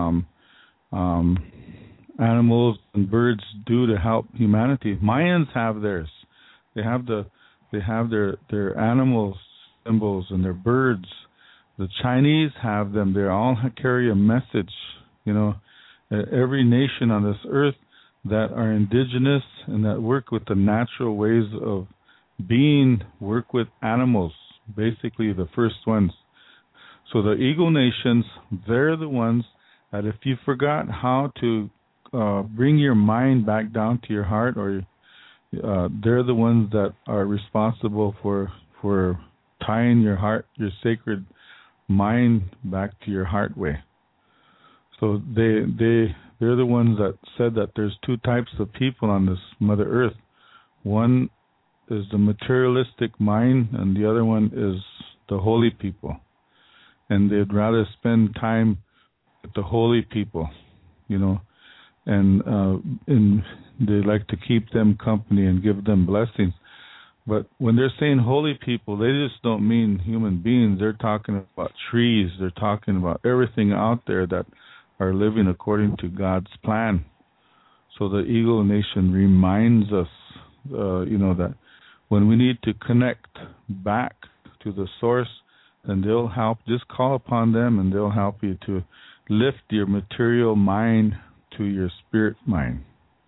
animals and birds do to help humanity. Mayans have theirs. They have their animal symbols and their birds. The Chinese have them. They all carry a message. Every nation on this earth that are indigenous and that work with the natural ways of being, work with animals, basically the first ones. So the Eagle nations, they're the ones that if you forgot how to bring your mind back down to your heart, or they're the ones that are responsible for tying your heart, your sacred mind back to your heart way. So they're the ones that said that there's two types of people on this Mother Earth. One is the materialistic mind, and the other one is the holy people. And they'd rather spend time with the holy people, and they like to keep them company and give them blessings. But when they're saying holy people, they just don't mean human beings. They're talking about trees. They're talking about everything out there that are living according to God's plan. So the Eagle Nation reminds us that when we need to connect back to the source, then they'll help. Just call upon them, and they'll help you to lift your material mind to your spirit mind.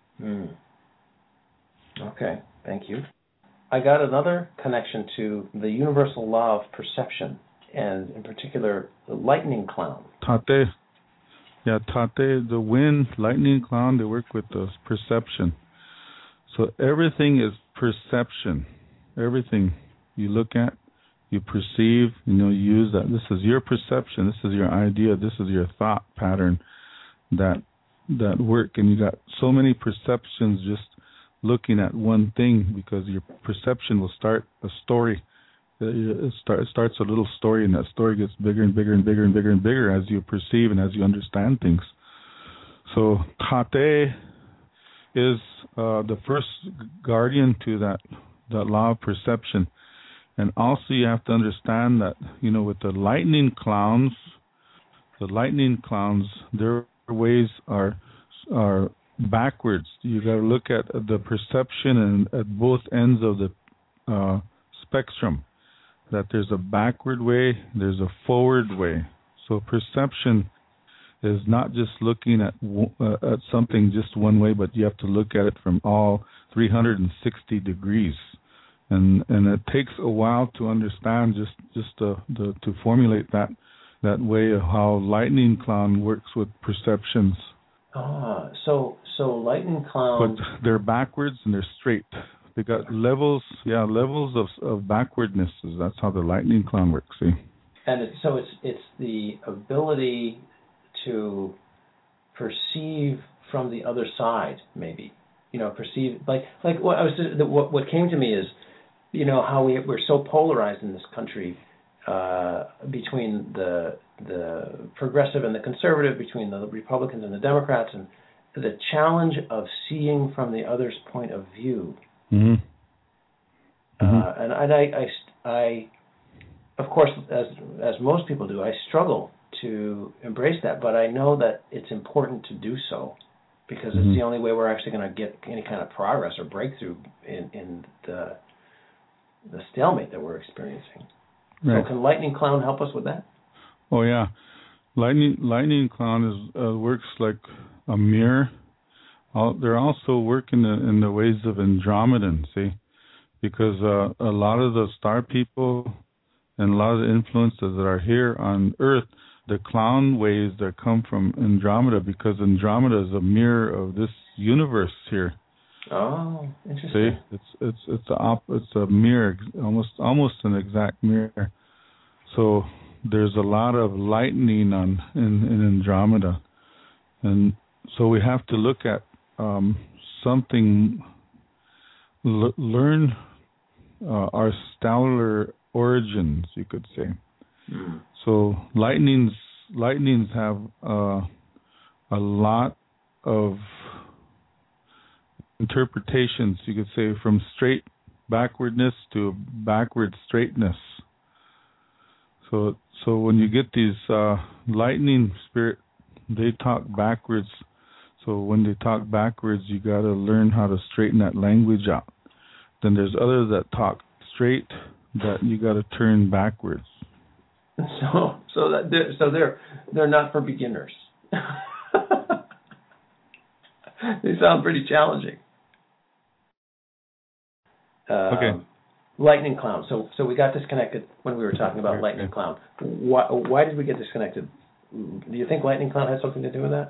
Okay, thank you. I got another connection to the universal law of perception, and in particular, the lightning clown. Tate. Yeah, Tate, the wind, lightning clown, they work with the perception. So everything is perception. Everything you look at, you perceive, you use that. This is your perception. This is your idea. This is your thought pattern that work. And you got so many perceptions just looking at one thing, because your perception will start a story. It starts a little story, and that story gets bigger and bigger and bigger and bigger and bigger as you perceive and as you understand things. So Tate is the first guardian to that law of perception. And also you have to understand that, with the lightning clowns, their ways are backwards. You got to look at the perception and at both ends of the spectrum. That there's a backward way, there's a forward way. So perception is not just looking at something just one way, but you have to look at it from all 360 degrees. And it takes a while to understand just to formulate that way of how lightning clown works with perceptions. So lightning clown. But they're backwards and they're straight. They got levels of backwardness. That's how the lightning clown works. See. And it's the ability to perceive from the other side, maybe. Perceive like what came to me is, how we're so polarized in this country between the progressive and the conservative, between the Republicans and the Democrats, and the challenge of seeing from the other's point of view. Mm-hmm. And I, of course, as most people do, I struggle to embrace that. But I know that it's important to do so, because it's the only way we're actually going to get any kind of progress or breakthrough in the stalemate that we're experiencing. Right. So can Lightning Clown help us with that? Oh yeah, Lightning Clown works like a mirror. They're also working in the ways of Andromedan, see, because a lot of the star people and a lot of the influences that are here on Earth, the clown ways that come from Andromeda, because Andromeda is a mirror of this universe here. Oh, interesting. See, it's a mirror, almost an exact mirror. So there's a lot of lightning in Andromeda, and so we have to look at something. Learn our stellar origins, you could say. Mm. So lightnings have a lot of interpretations, you could say, from straight backwardness to backward straightness. So when you get these lightning spirit, they talk backwards. So when they talk backwards, you got to learn how to straighten that language out. Then there's others that talk straight that you got to turn backwards. So they're not for beginners. They sound pretty challenging. Okay. Lightning Clown. So we got disconnected when we were talking about Lightning Clown. Why did we get disconnected? Do you think Lightning Clown had something to do with that?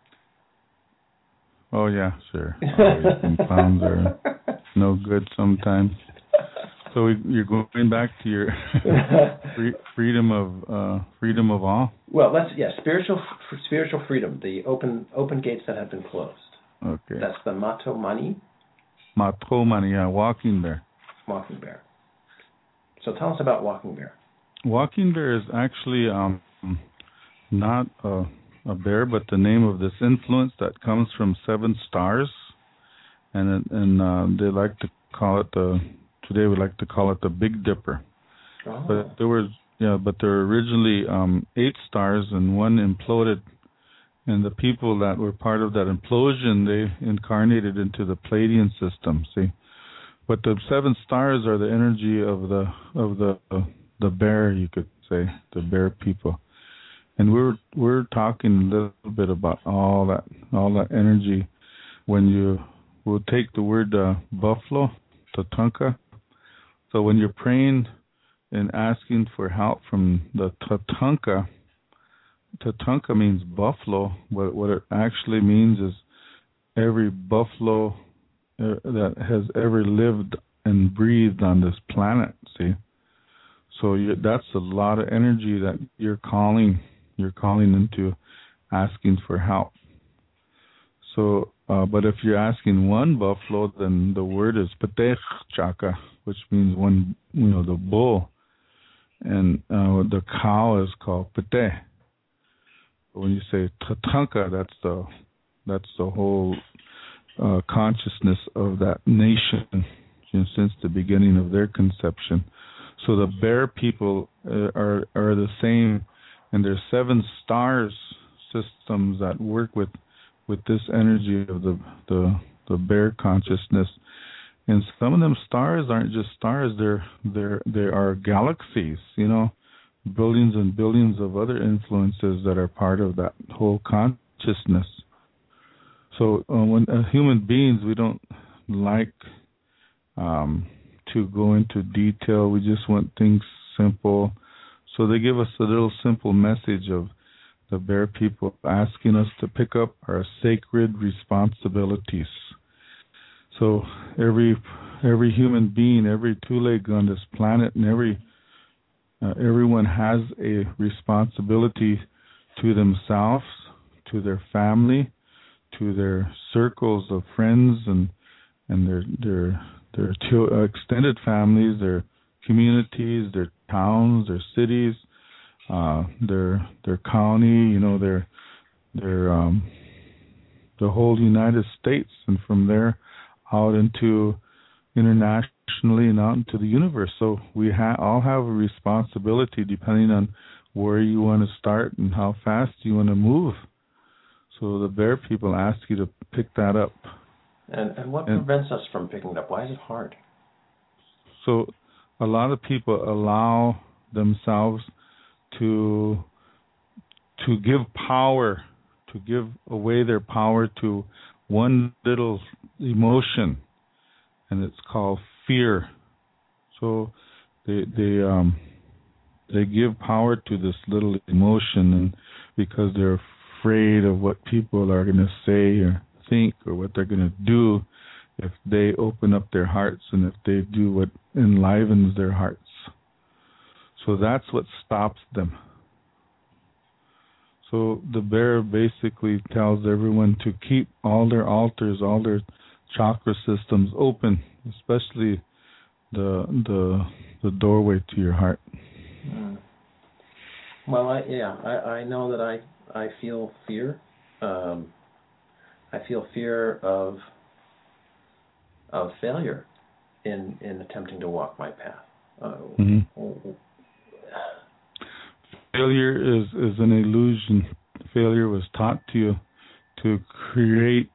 Oh yeah, sure. Clowns are no good sometimes. So you're going back to your freedom of all. Well, spiritual freedom. The open gates that have been closed. Okay. That's the Matomani. Matomani, yeah, Walking Bear. Walking Bear. So tell us about Walking Bear. Walking Bear is actually not a bear, but the name of this influence that comes from 7 stars, and they like to call it today we like to call it the Big Dipper. Oh. But there were originally 8 stars, and one imploded, and the people that were part of that implosion, they incarnated into the Pleiadian system. See, But the 7 stars are the energy of the bear, you could say, the bear people. And we're talking a little bit about all that energy. When we'll take the word buffalo, Tatanka. So when you're praying and asking for help from the Tatanka means buffalo. What it actually means is every buffalo that has ever lived and breathed on this planet. See, so that's a lot of energy that you're calling into, asking for help. So, but if you're asking one buffalo, then the word is Patech Chaka, which means one, the bull, and the cow is called Pate. When you say Tatanka, that's the whole consciousness of that nation since the beginning of their conception. So the bear people are the same, and there's 7 stars systems that work with this energy of the bear consciousness. And some of them stars aren't just stars; they are galaxies. Billions and billions of other influences that are part of that whole consciousness. So when human beings, we don't like to go into detail. We just want things simple. So they give us a little simple message of the bear people asking us to pick up our sacred responsibilities. So every human being, every two-leg on this planet, and everyone has a responsibility to themselves, to their family, to their circles of friends, and their extended families, their communities, their towns, their cities, their county, the whole United States, and from there out into internationally and out into the universe. So we all have a responsibility depending on where you want to start and how fast you want to move. So the bear people ask you to pick that up. And what prevents us from picking it up? Why is it hard? So a lot of people allow themselves to give power, to give away their power to one little emotion, and it's called fear. So they give power to this little emotion, and because they're afraid of what people are going to say or think or what they're going to do if they open up their hearts and if they do what enlivens their hearts. So that's what stops them. So the bear basically tells everyone to keep all their altars, all their chakra systems open, especially the doorway to your heart. Well, I know that I feel fear. I feel fear of failure in attempting to walk my path. Failure is an illusion. Failure was taught to you to create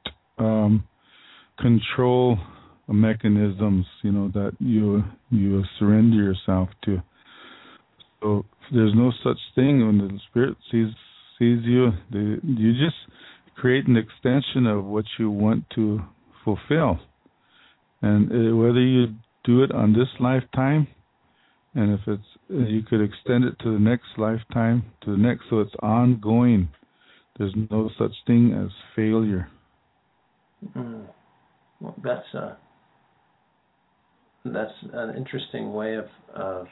control mechanisms, that you surrender yourself to. So there's no such thing when the spirit sees you. You just create an extension of what you want to fulfill, and whether you do it on this lifetime, and if it's you could extend it to the next lifetime, to the next, so it's ongoing. There's no such thing as failure. Well, that's an interesting way of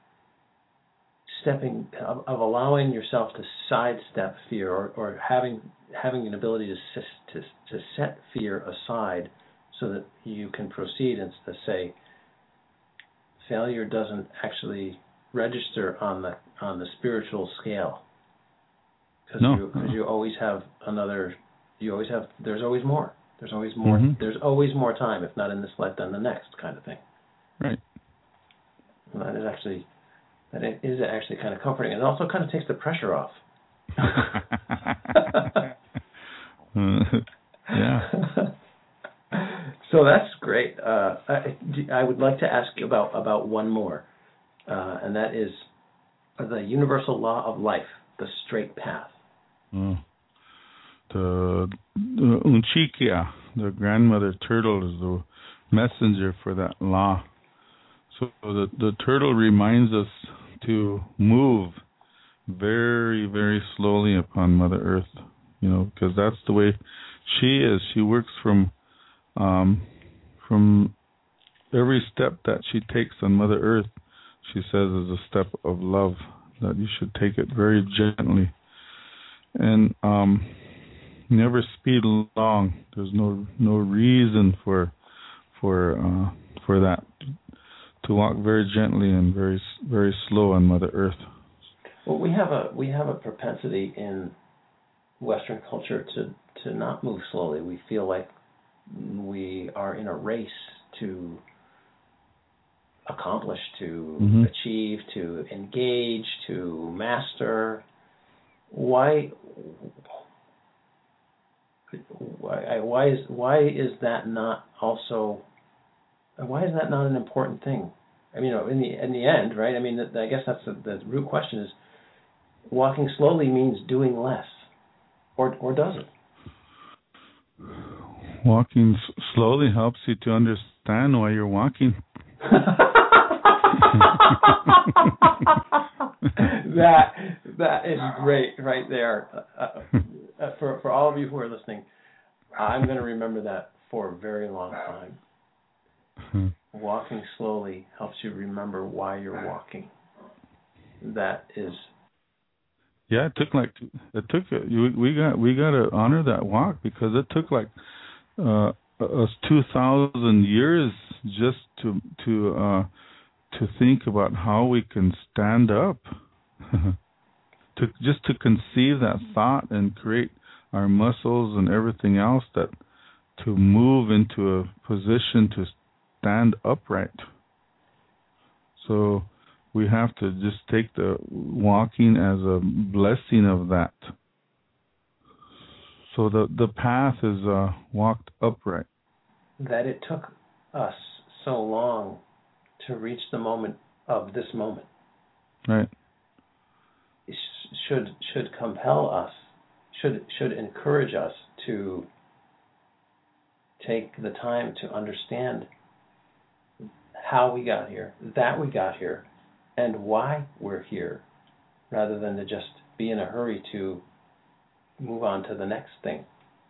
allowing yourself to sidestep fear, or having an ability to set fear aside so that you can proceed and to say failure doesn't actually register on the spiritual scale, because you always have there's always more. There's always more. Mm-hmm. There's always more time, if not in this life, then the next, kind of thing. Right. And that is actually kind of comforting, and it also kind of takes the pressure off. Yeah. So that's great. I would like to ask you about one more, and that is the universal law of life, the straight path. The Unchikia, the grandmother turtle, is the messenger for that law. So the turtle reminds us to move very, very slowly upon Mother Earth, because that's the way she is. She works from every step that she takes on Mother Earth, she says, is a step of love, that you should take it very gently. And never speed along. There's no reason for that. To walk very gently and very, very slow on Mother Earth. Well, we have a propensity in Western culture to not move slowly. We feel like we are in a race to accomplish, to achieve, to engage, to master. Why is that not also? Why is that not an important thing? I mean, in the end, right? I mean, I guess that's the root question: is walking slowly means doing less, or does it? Walking slowly helps you to understand why you're walking. That is great right there. For all of you who are listening, I'm going to remember that for a very long time. Walking slowly helps you remember why you're walking. That is. Yeah, we got to honor that walk, because it took like us 2,000 years just to think about how we can stand up, to conceive that thought and create our muscles and everything else that to move into a position to stand upright. So we have to just take the walking as a blessing of that. So the path is walked upright. That it took us so long to reach the moment of this moment. Right. It should compel us, should encourage us to take the time to understand how we got here, that we got here, and why we're here, rather than to just be in a hurry to move on to the next thing.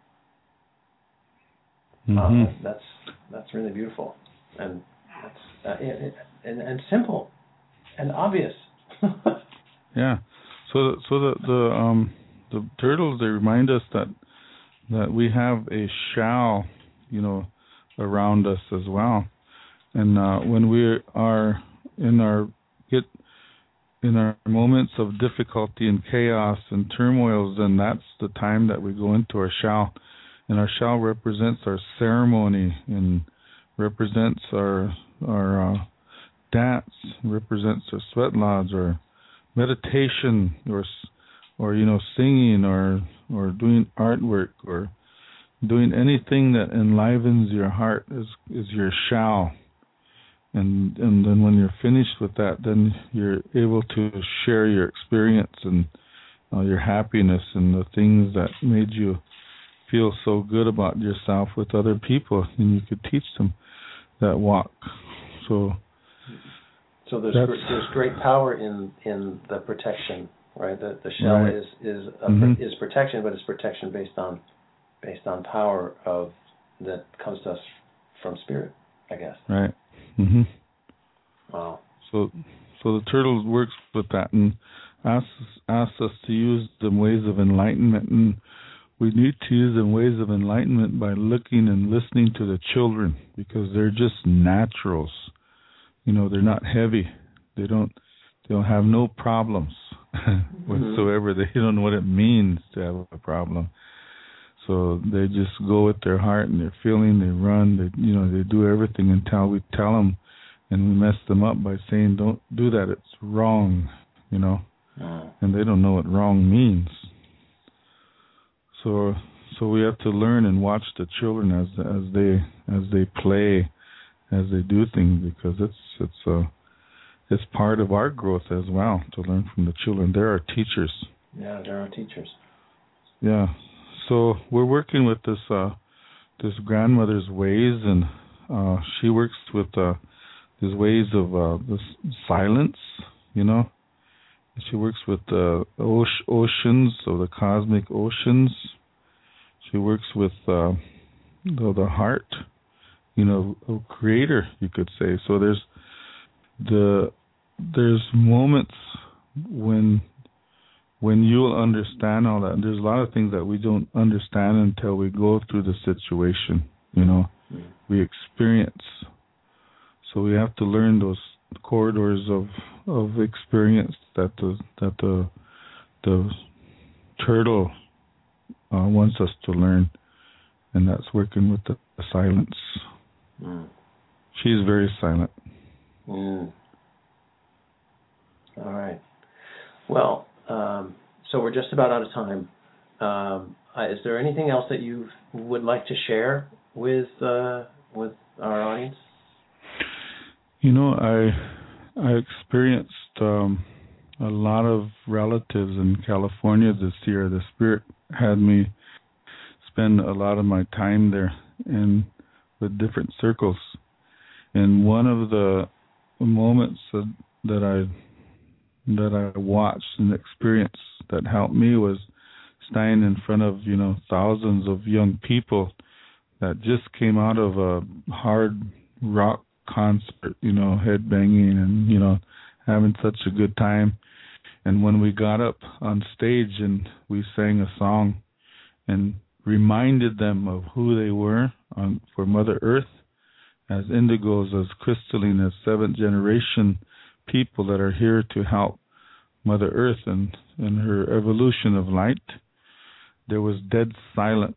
That's really beautiful, and that's and simple, and obvious. Yeah. So the turtles, they remind us that we have a shall, around us as well. And when we are in our moments of difficulty and chaos and turmoils, then that's the time that we go into our shall. And our shall represents our ceremony and represents our dance, represents our sweat lodge, or meditation, or singing, or doing artwork, or doing anything that enlivens your heart is your shall. And then when you're finished with that, then you're able to share your experience and your happiness and the things that made you feel so good about yourself with other people, and you could teach them that walk. So there's great power in the protection, right? The shell right. is protection, but it's protection based on power that comes to us from spirit, I guess. Right. Wow. So the turtle works with that and asks us to use the ways of enlightenment, and we need to use the ways of enlightenment by looking and listening to the children, because they're just naturals. They're not heavy. They don't have no problems whatsoever. They don't know what it means to have a problem. So they just go with their heart and their feeling. They run. They do everything until we tell them, and we mess them up by saying, "Don't do that. It's wrong." And they don't know what wrong means. So so we have to learn and watch the children as they play, as they do things, because it's part of our growth as well to learn from the children. They're our teachers. Yeah, they're our teachers. Yeah. So we're working with this grandmother's ways, and she works with these ways of this silence, you know. She works with the oceans, or the cosmic oceans. She works with the heart, you know, of Creator, you could say. So there's moments when you'll understand all that. And there's a lot of things that we don't understand until we go through the situation, you know. We experience. So we have to learn those corridors of experience that the turtle wants us to learn, and that's working with the silence. She's very silent. All right. Well, so we're just about out of time. Is there anything else that you would like to share with our audience? You know, I experienced a lot of relatives in California this year. The Spirit had me spend a lot of my time there and with different circles. And one of the moments that I watched and experienced that helped me was standing in front of, you know, thousands of young people that just came out of a hard rock concert, you know, headbanging and, you know, having such a good time. And when we got up on stage and we sang a song and reminded them of who they were for Mother Earth, as indigos, as crystalline, as seventh generation people that are here to help Mother Earth and her evolution of light, there was dead silence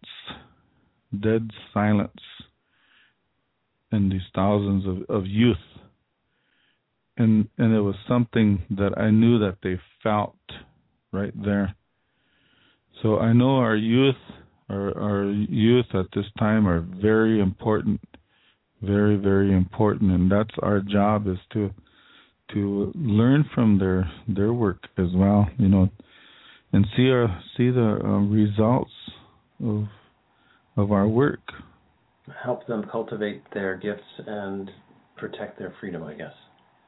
in these thousands of youth. And it was something that I knew that they felt right there. So I know our youth at this time are very important, very, very important, and that's our job, is to learn from their work as well, you know, and see the results of our work. Help them cultivate their gifts and protect their freedom, I guess.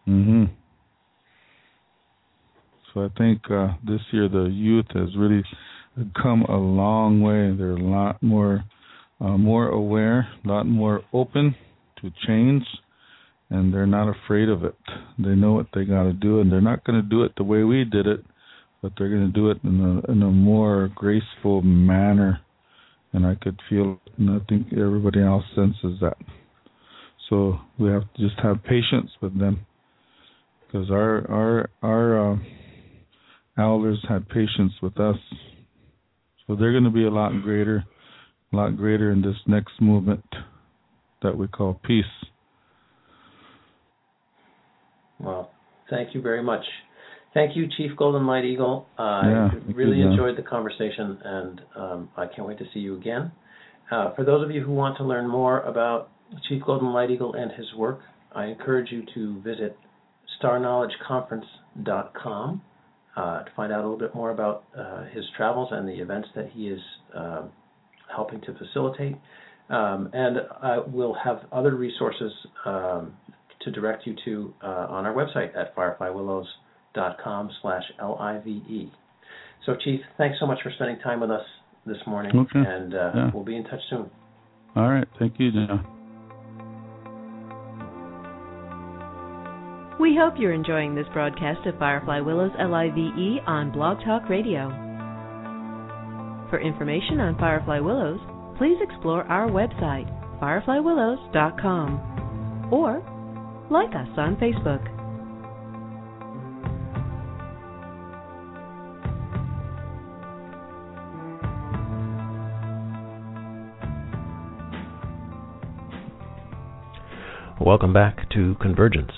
So I think this year the youth has really come a long way. They're a lot more aware, a lot more open to change, and they're not afraid of it. They know what they got to do, and they're not going to do it the way we did it, but they're going to do it in a more graceful manner. And I could feel it, and I think everybody else senses that. So we have to just have patience with them, because our elders had patience with us. So they're going to be a lot greater in this next movement that we call peace. Well, thank you very much. Thank you, Chief Golden Light Eagle. Yeah, I really enjoyed the conversation, and I can't wait to see you again. For those of you who want to learn more about Chief Golden Light Eagle and his work, I encourage you to visit starknowledgeconference.com to find out a little bit more about his travels and the events that he is helping to facilitate. And we'll have other resources to direct you to on our website at fireflywillows.com/LIVE. So, Chief, thanks so much for spending time with us this morning. Okay. And we'll be in touch soon. All right. Thank you, John. We hope you're enjoying this broadcast of Firefly Willows LIVE on Blog Talk Radio. For information on Firefly Willows, please explore our website, fireflywillows.com, or like us on Facebook. Welcome back to Convergence.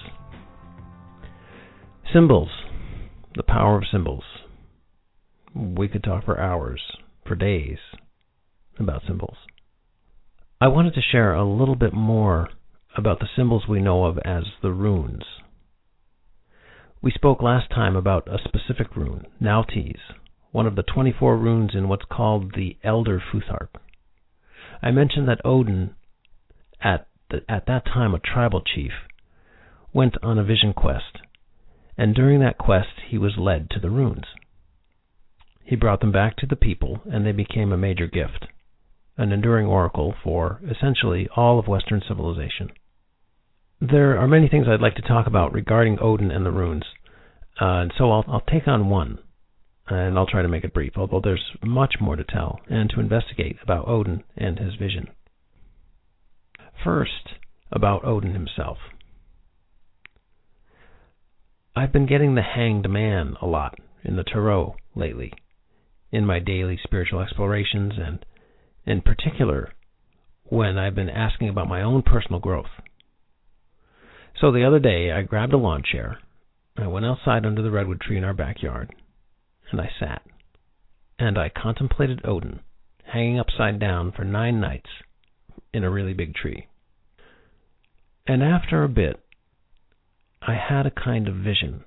Symbols, the power of symbols. We could talk for hours, for days, about symbols. I wanted to share a little bit more about the symbols we know of as the runes. We spoke last time about a specific rune, Nauthiz, one of the 24 runes in what's called the Elder Futhark. I mentioned that Odin, at that time a tribal chief, went on a vision quest, and during that quest he was led to the runes. He brought them back to the people, and they became a major gift, an enduring oracle for essentially all of Western civilization. There are many things I'd like to talk about regarding Odin and the runes, and so I'll take on one, and I'll try to make it brief, although there's much more to tell and to investigate about Odin and his vision. First, about Odin himself. I've been getting the Hanged Man a lot in the Tarot lately, in my daily spiritual explorations, and in particular when I've been asking about my own personal growth. So the other day, I grabbed a lawn chair, I went outside under the redwood tree in our backyard, and I sat, and I contemplated Odin hanging upside down for 9 nights in a really big tree. And after a bit, I had a kind of vision.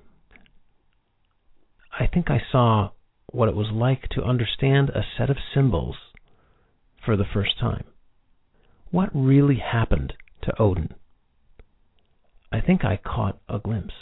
I think I saw what it was like to understand a set of symbols for the first time. What really happened to Odin? I think I caught a glimpse.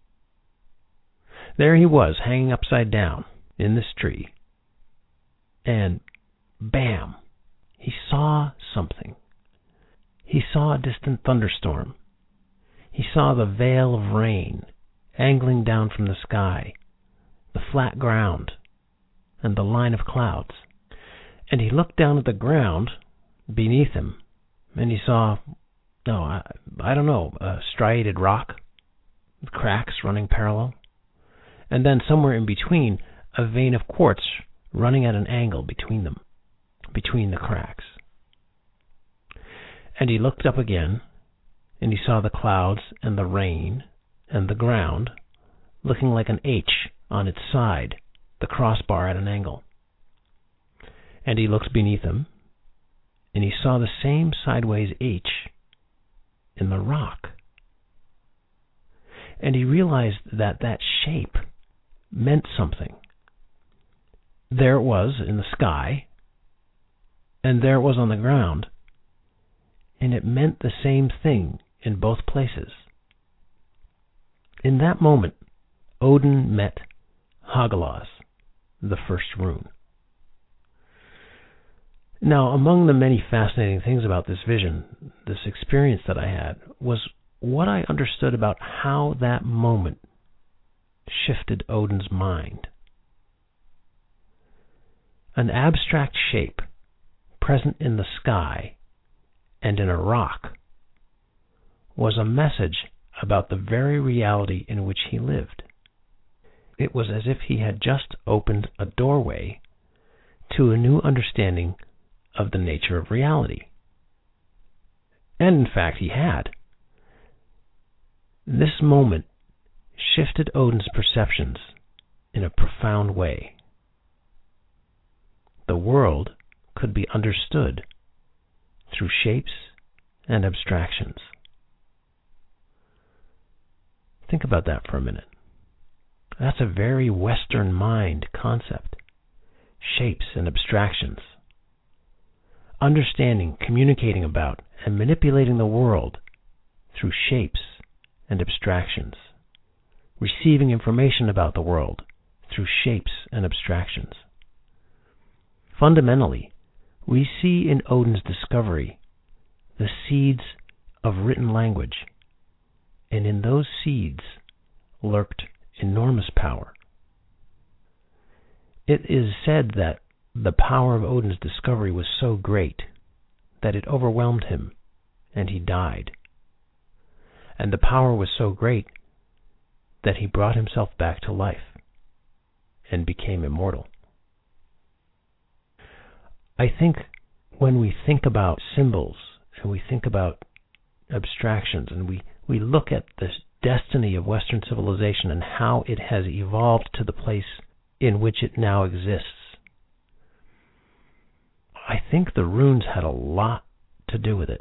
There he was, hanging upside down in this tree. And bam! He saw something. He saw a distant thunderstorm. He saw the veil of rain angling down from the sky, the flat ground, and the line of clouds. And he looked down at the ground beneath him, and he saw, I don't know, a striated rock with cracks running parallel, and then somewhere in between, a vein of quartz running at an angle between them, between the cracks. And he looked up again, and he saw the clouds and the rain and the ground looking like an H on its side, the crossbar at an angle. And he looked beneath him, and he saw the same sideways H in the rock. And he realized that that shape meant something. There it was in the sky, and there it was on the ground, and it meant the same thing in both places. In that moment, Odin met Hagalaz, the first rune. Now, among the many fascinating things about this vision, this experience that I had, was what I understood about how that moment shifted Odin's mind. An abstract shape present in the sky and in a rock was a message about the very reality in which he lived. It was as if he had just opened a doorway to a new understanding of the nature of reality. And in fact, he had. This moment shifted Odin's perceptions in a profound way. The world could be understood through shapes and abstractions. Think about that for a minute. That's a very Western mind concept. Shapes and abstractions. Understanding, communicating about, and manipulating the world through shapes and abstractions. Receiving information about the world through shapes and abstractions. Fundamentally, we see in Odin's discovery the seeds of written language, and in those seeds lurked enormous power. It is said that the power of Odin's discovery was so great that it overwhelmed him, and he died. And the power was so great that he brought himself back to life and became immortal. I think when we think about symbols and we think about abstractions and we look at the destiny of Western civilization and how it has evolved to the place in which it now exists, I think the runes had a lot to do with it.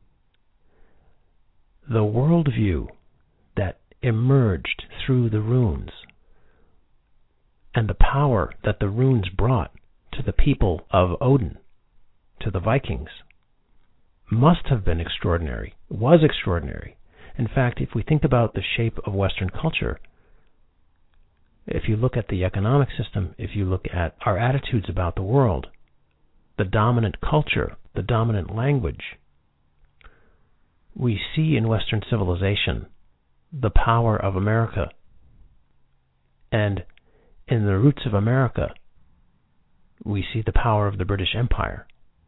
The worldview that emerged through the runes and the power that the runes brought to the people of Odin, to the Vikings, must have been extraordinary, was extraordinary. In fact, if we think about the shape of Western culture, if you look at the economic system, if you look at our attitudes about the world, the dominant culture, the dominant language, we see in Western civilization the power of America. And in the roots of America, we see the power of the British Empire.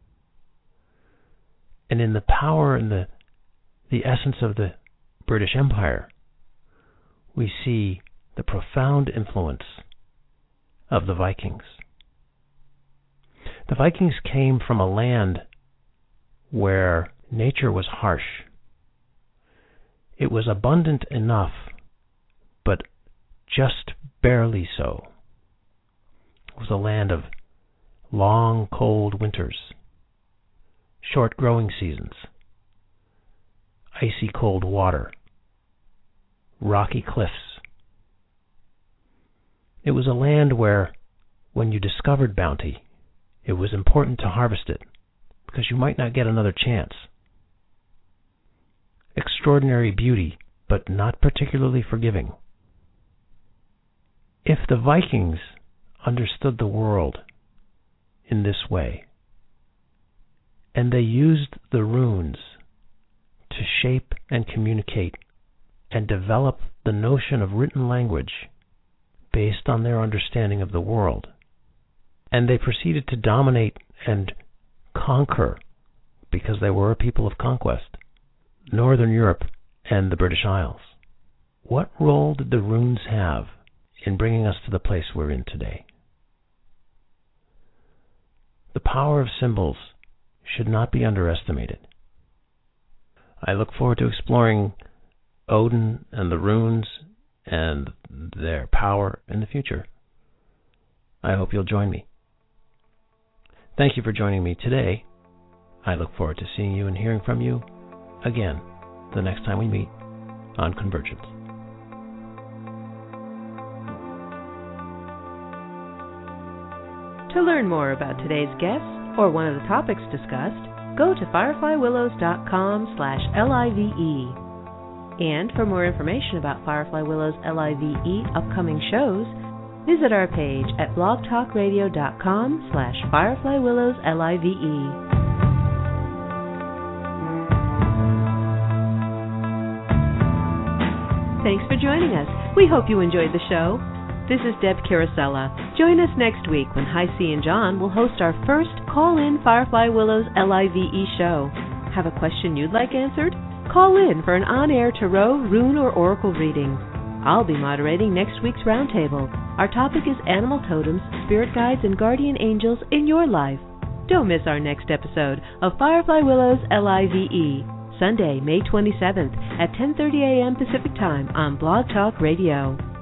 And in the power and the essence of the British Empire, we see the profound influence of the Vikings. The Vikings came from a land where nature was harsh. It was abundant enough, but just barely so. It was a land of long, cold winters, short growing seasons, icy cold water, rocky cliffs. It was a land where, when you discovered bounty, it was important to harvest it, because you might not get another chance. Extraordinary beauty, but not particularly forgiving. If the Vikings understood the world in this way, and they used the runes to shape and communicate and develop the notion of written language based on their understanding of the world, and they proceeded to dominate and conquer, because they were a people of conquest, Northern Europe and the British Isles. What role did the runes have in bringing us to the place we're in today? The power of symbols should not be underestimated. I look forward to exploring Odin and the runes and their power in the future. I hope you'll join me. Thank you for joining me today. I look forward to seeing you and hearing from you again the next time we meet on Convergence. To learn more about today's guests or one of the topics discussed, go to fireflywillows.com/LIVE. And for more information about Firefly Willows LIVE upcoming shows, visit our page at blogtalkradio.com/fireflywillowslive. Thanks for joining us. We hope you enjoyed the show. This is Deb Carosella. Join us next week when High C and John will host our first call-in Firefly Willows LIVE show. Have a question you'd like answered? Call in for an on-air tarot, rune, or oracle reading. I'll be moderating next week's roundtable. Our topic is animal totems, spirit guides, and guardian angels in your life. Don't miss our next episode of Firefly Willows LIVE, Sunday, May 27th at 10:30 a.m. Pacific Time on Blog Talk Radio.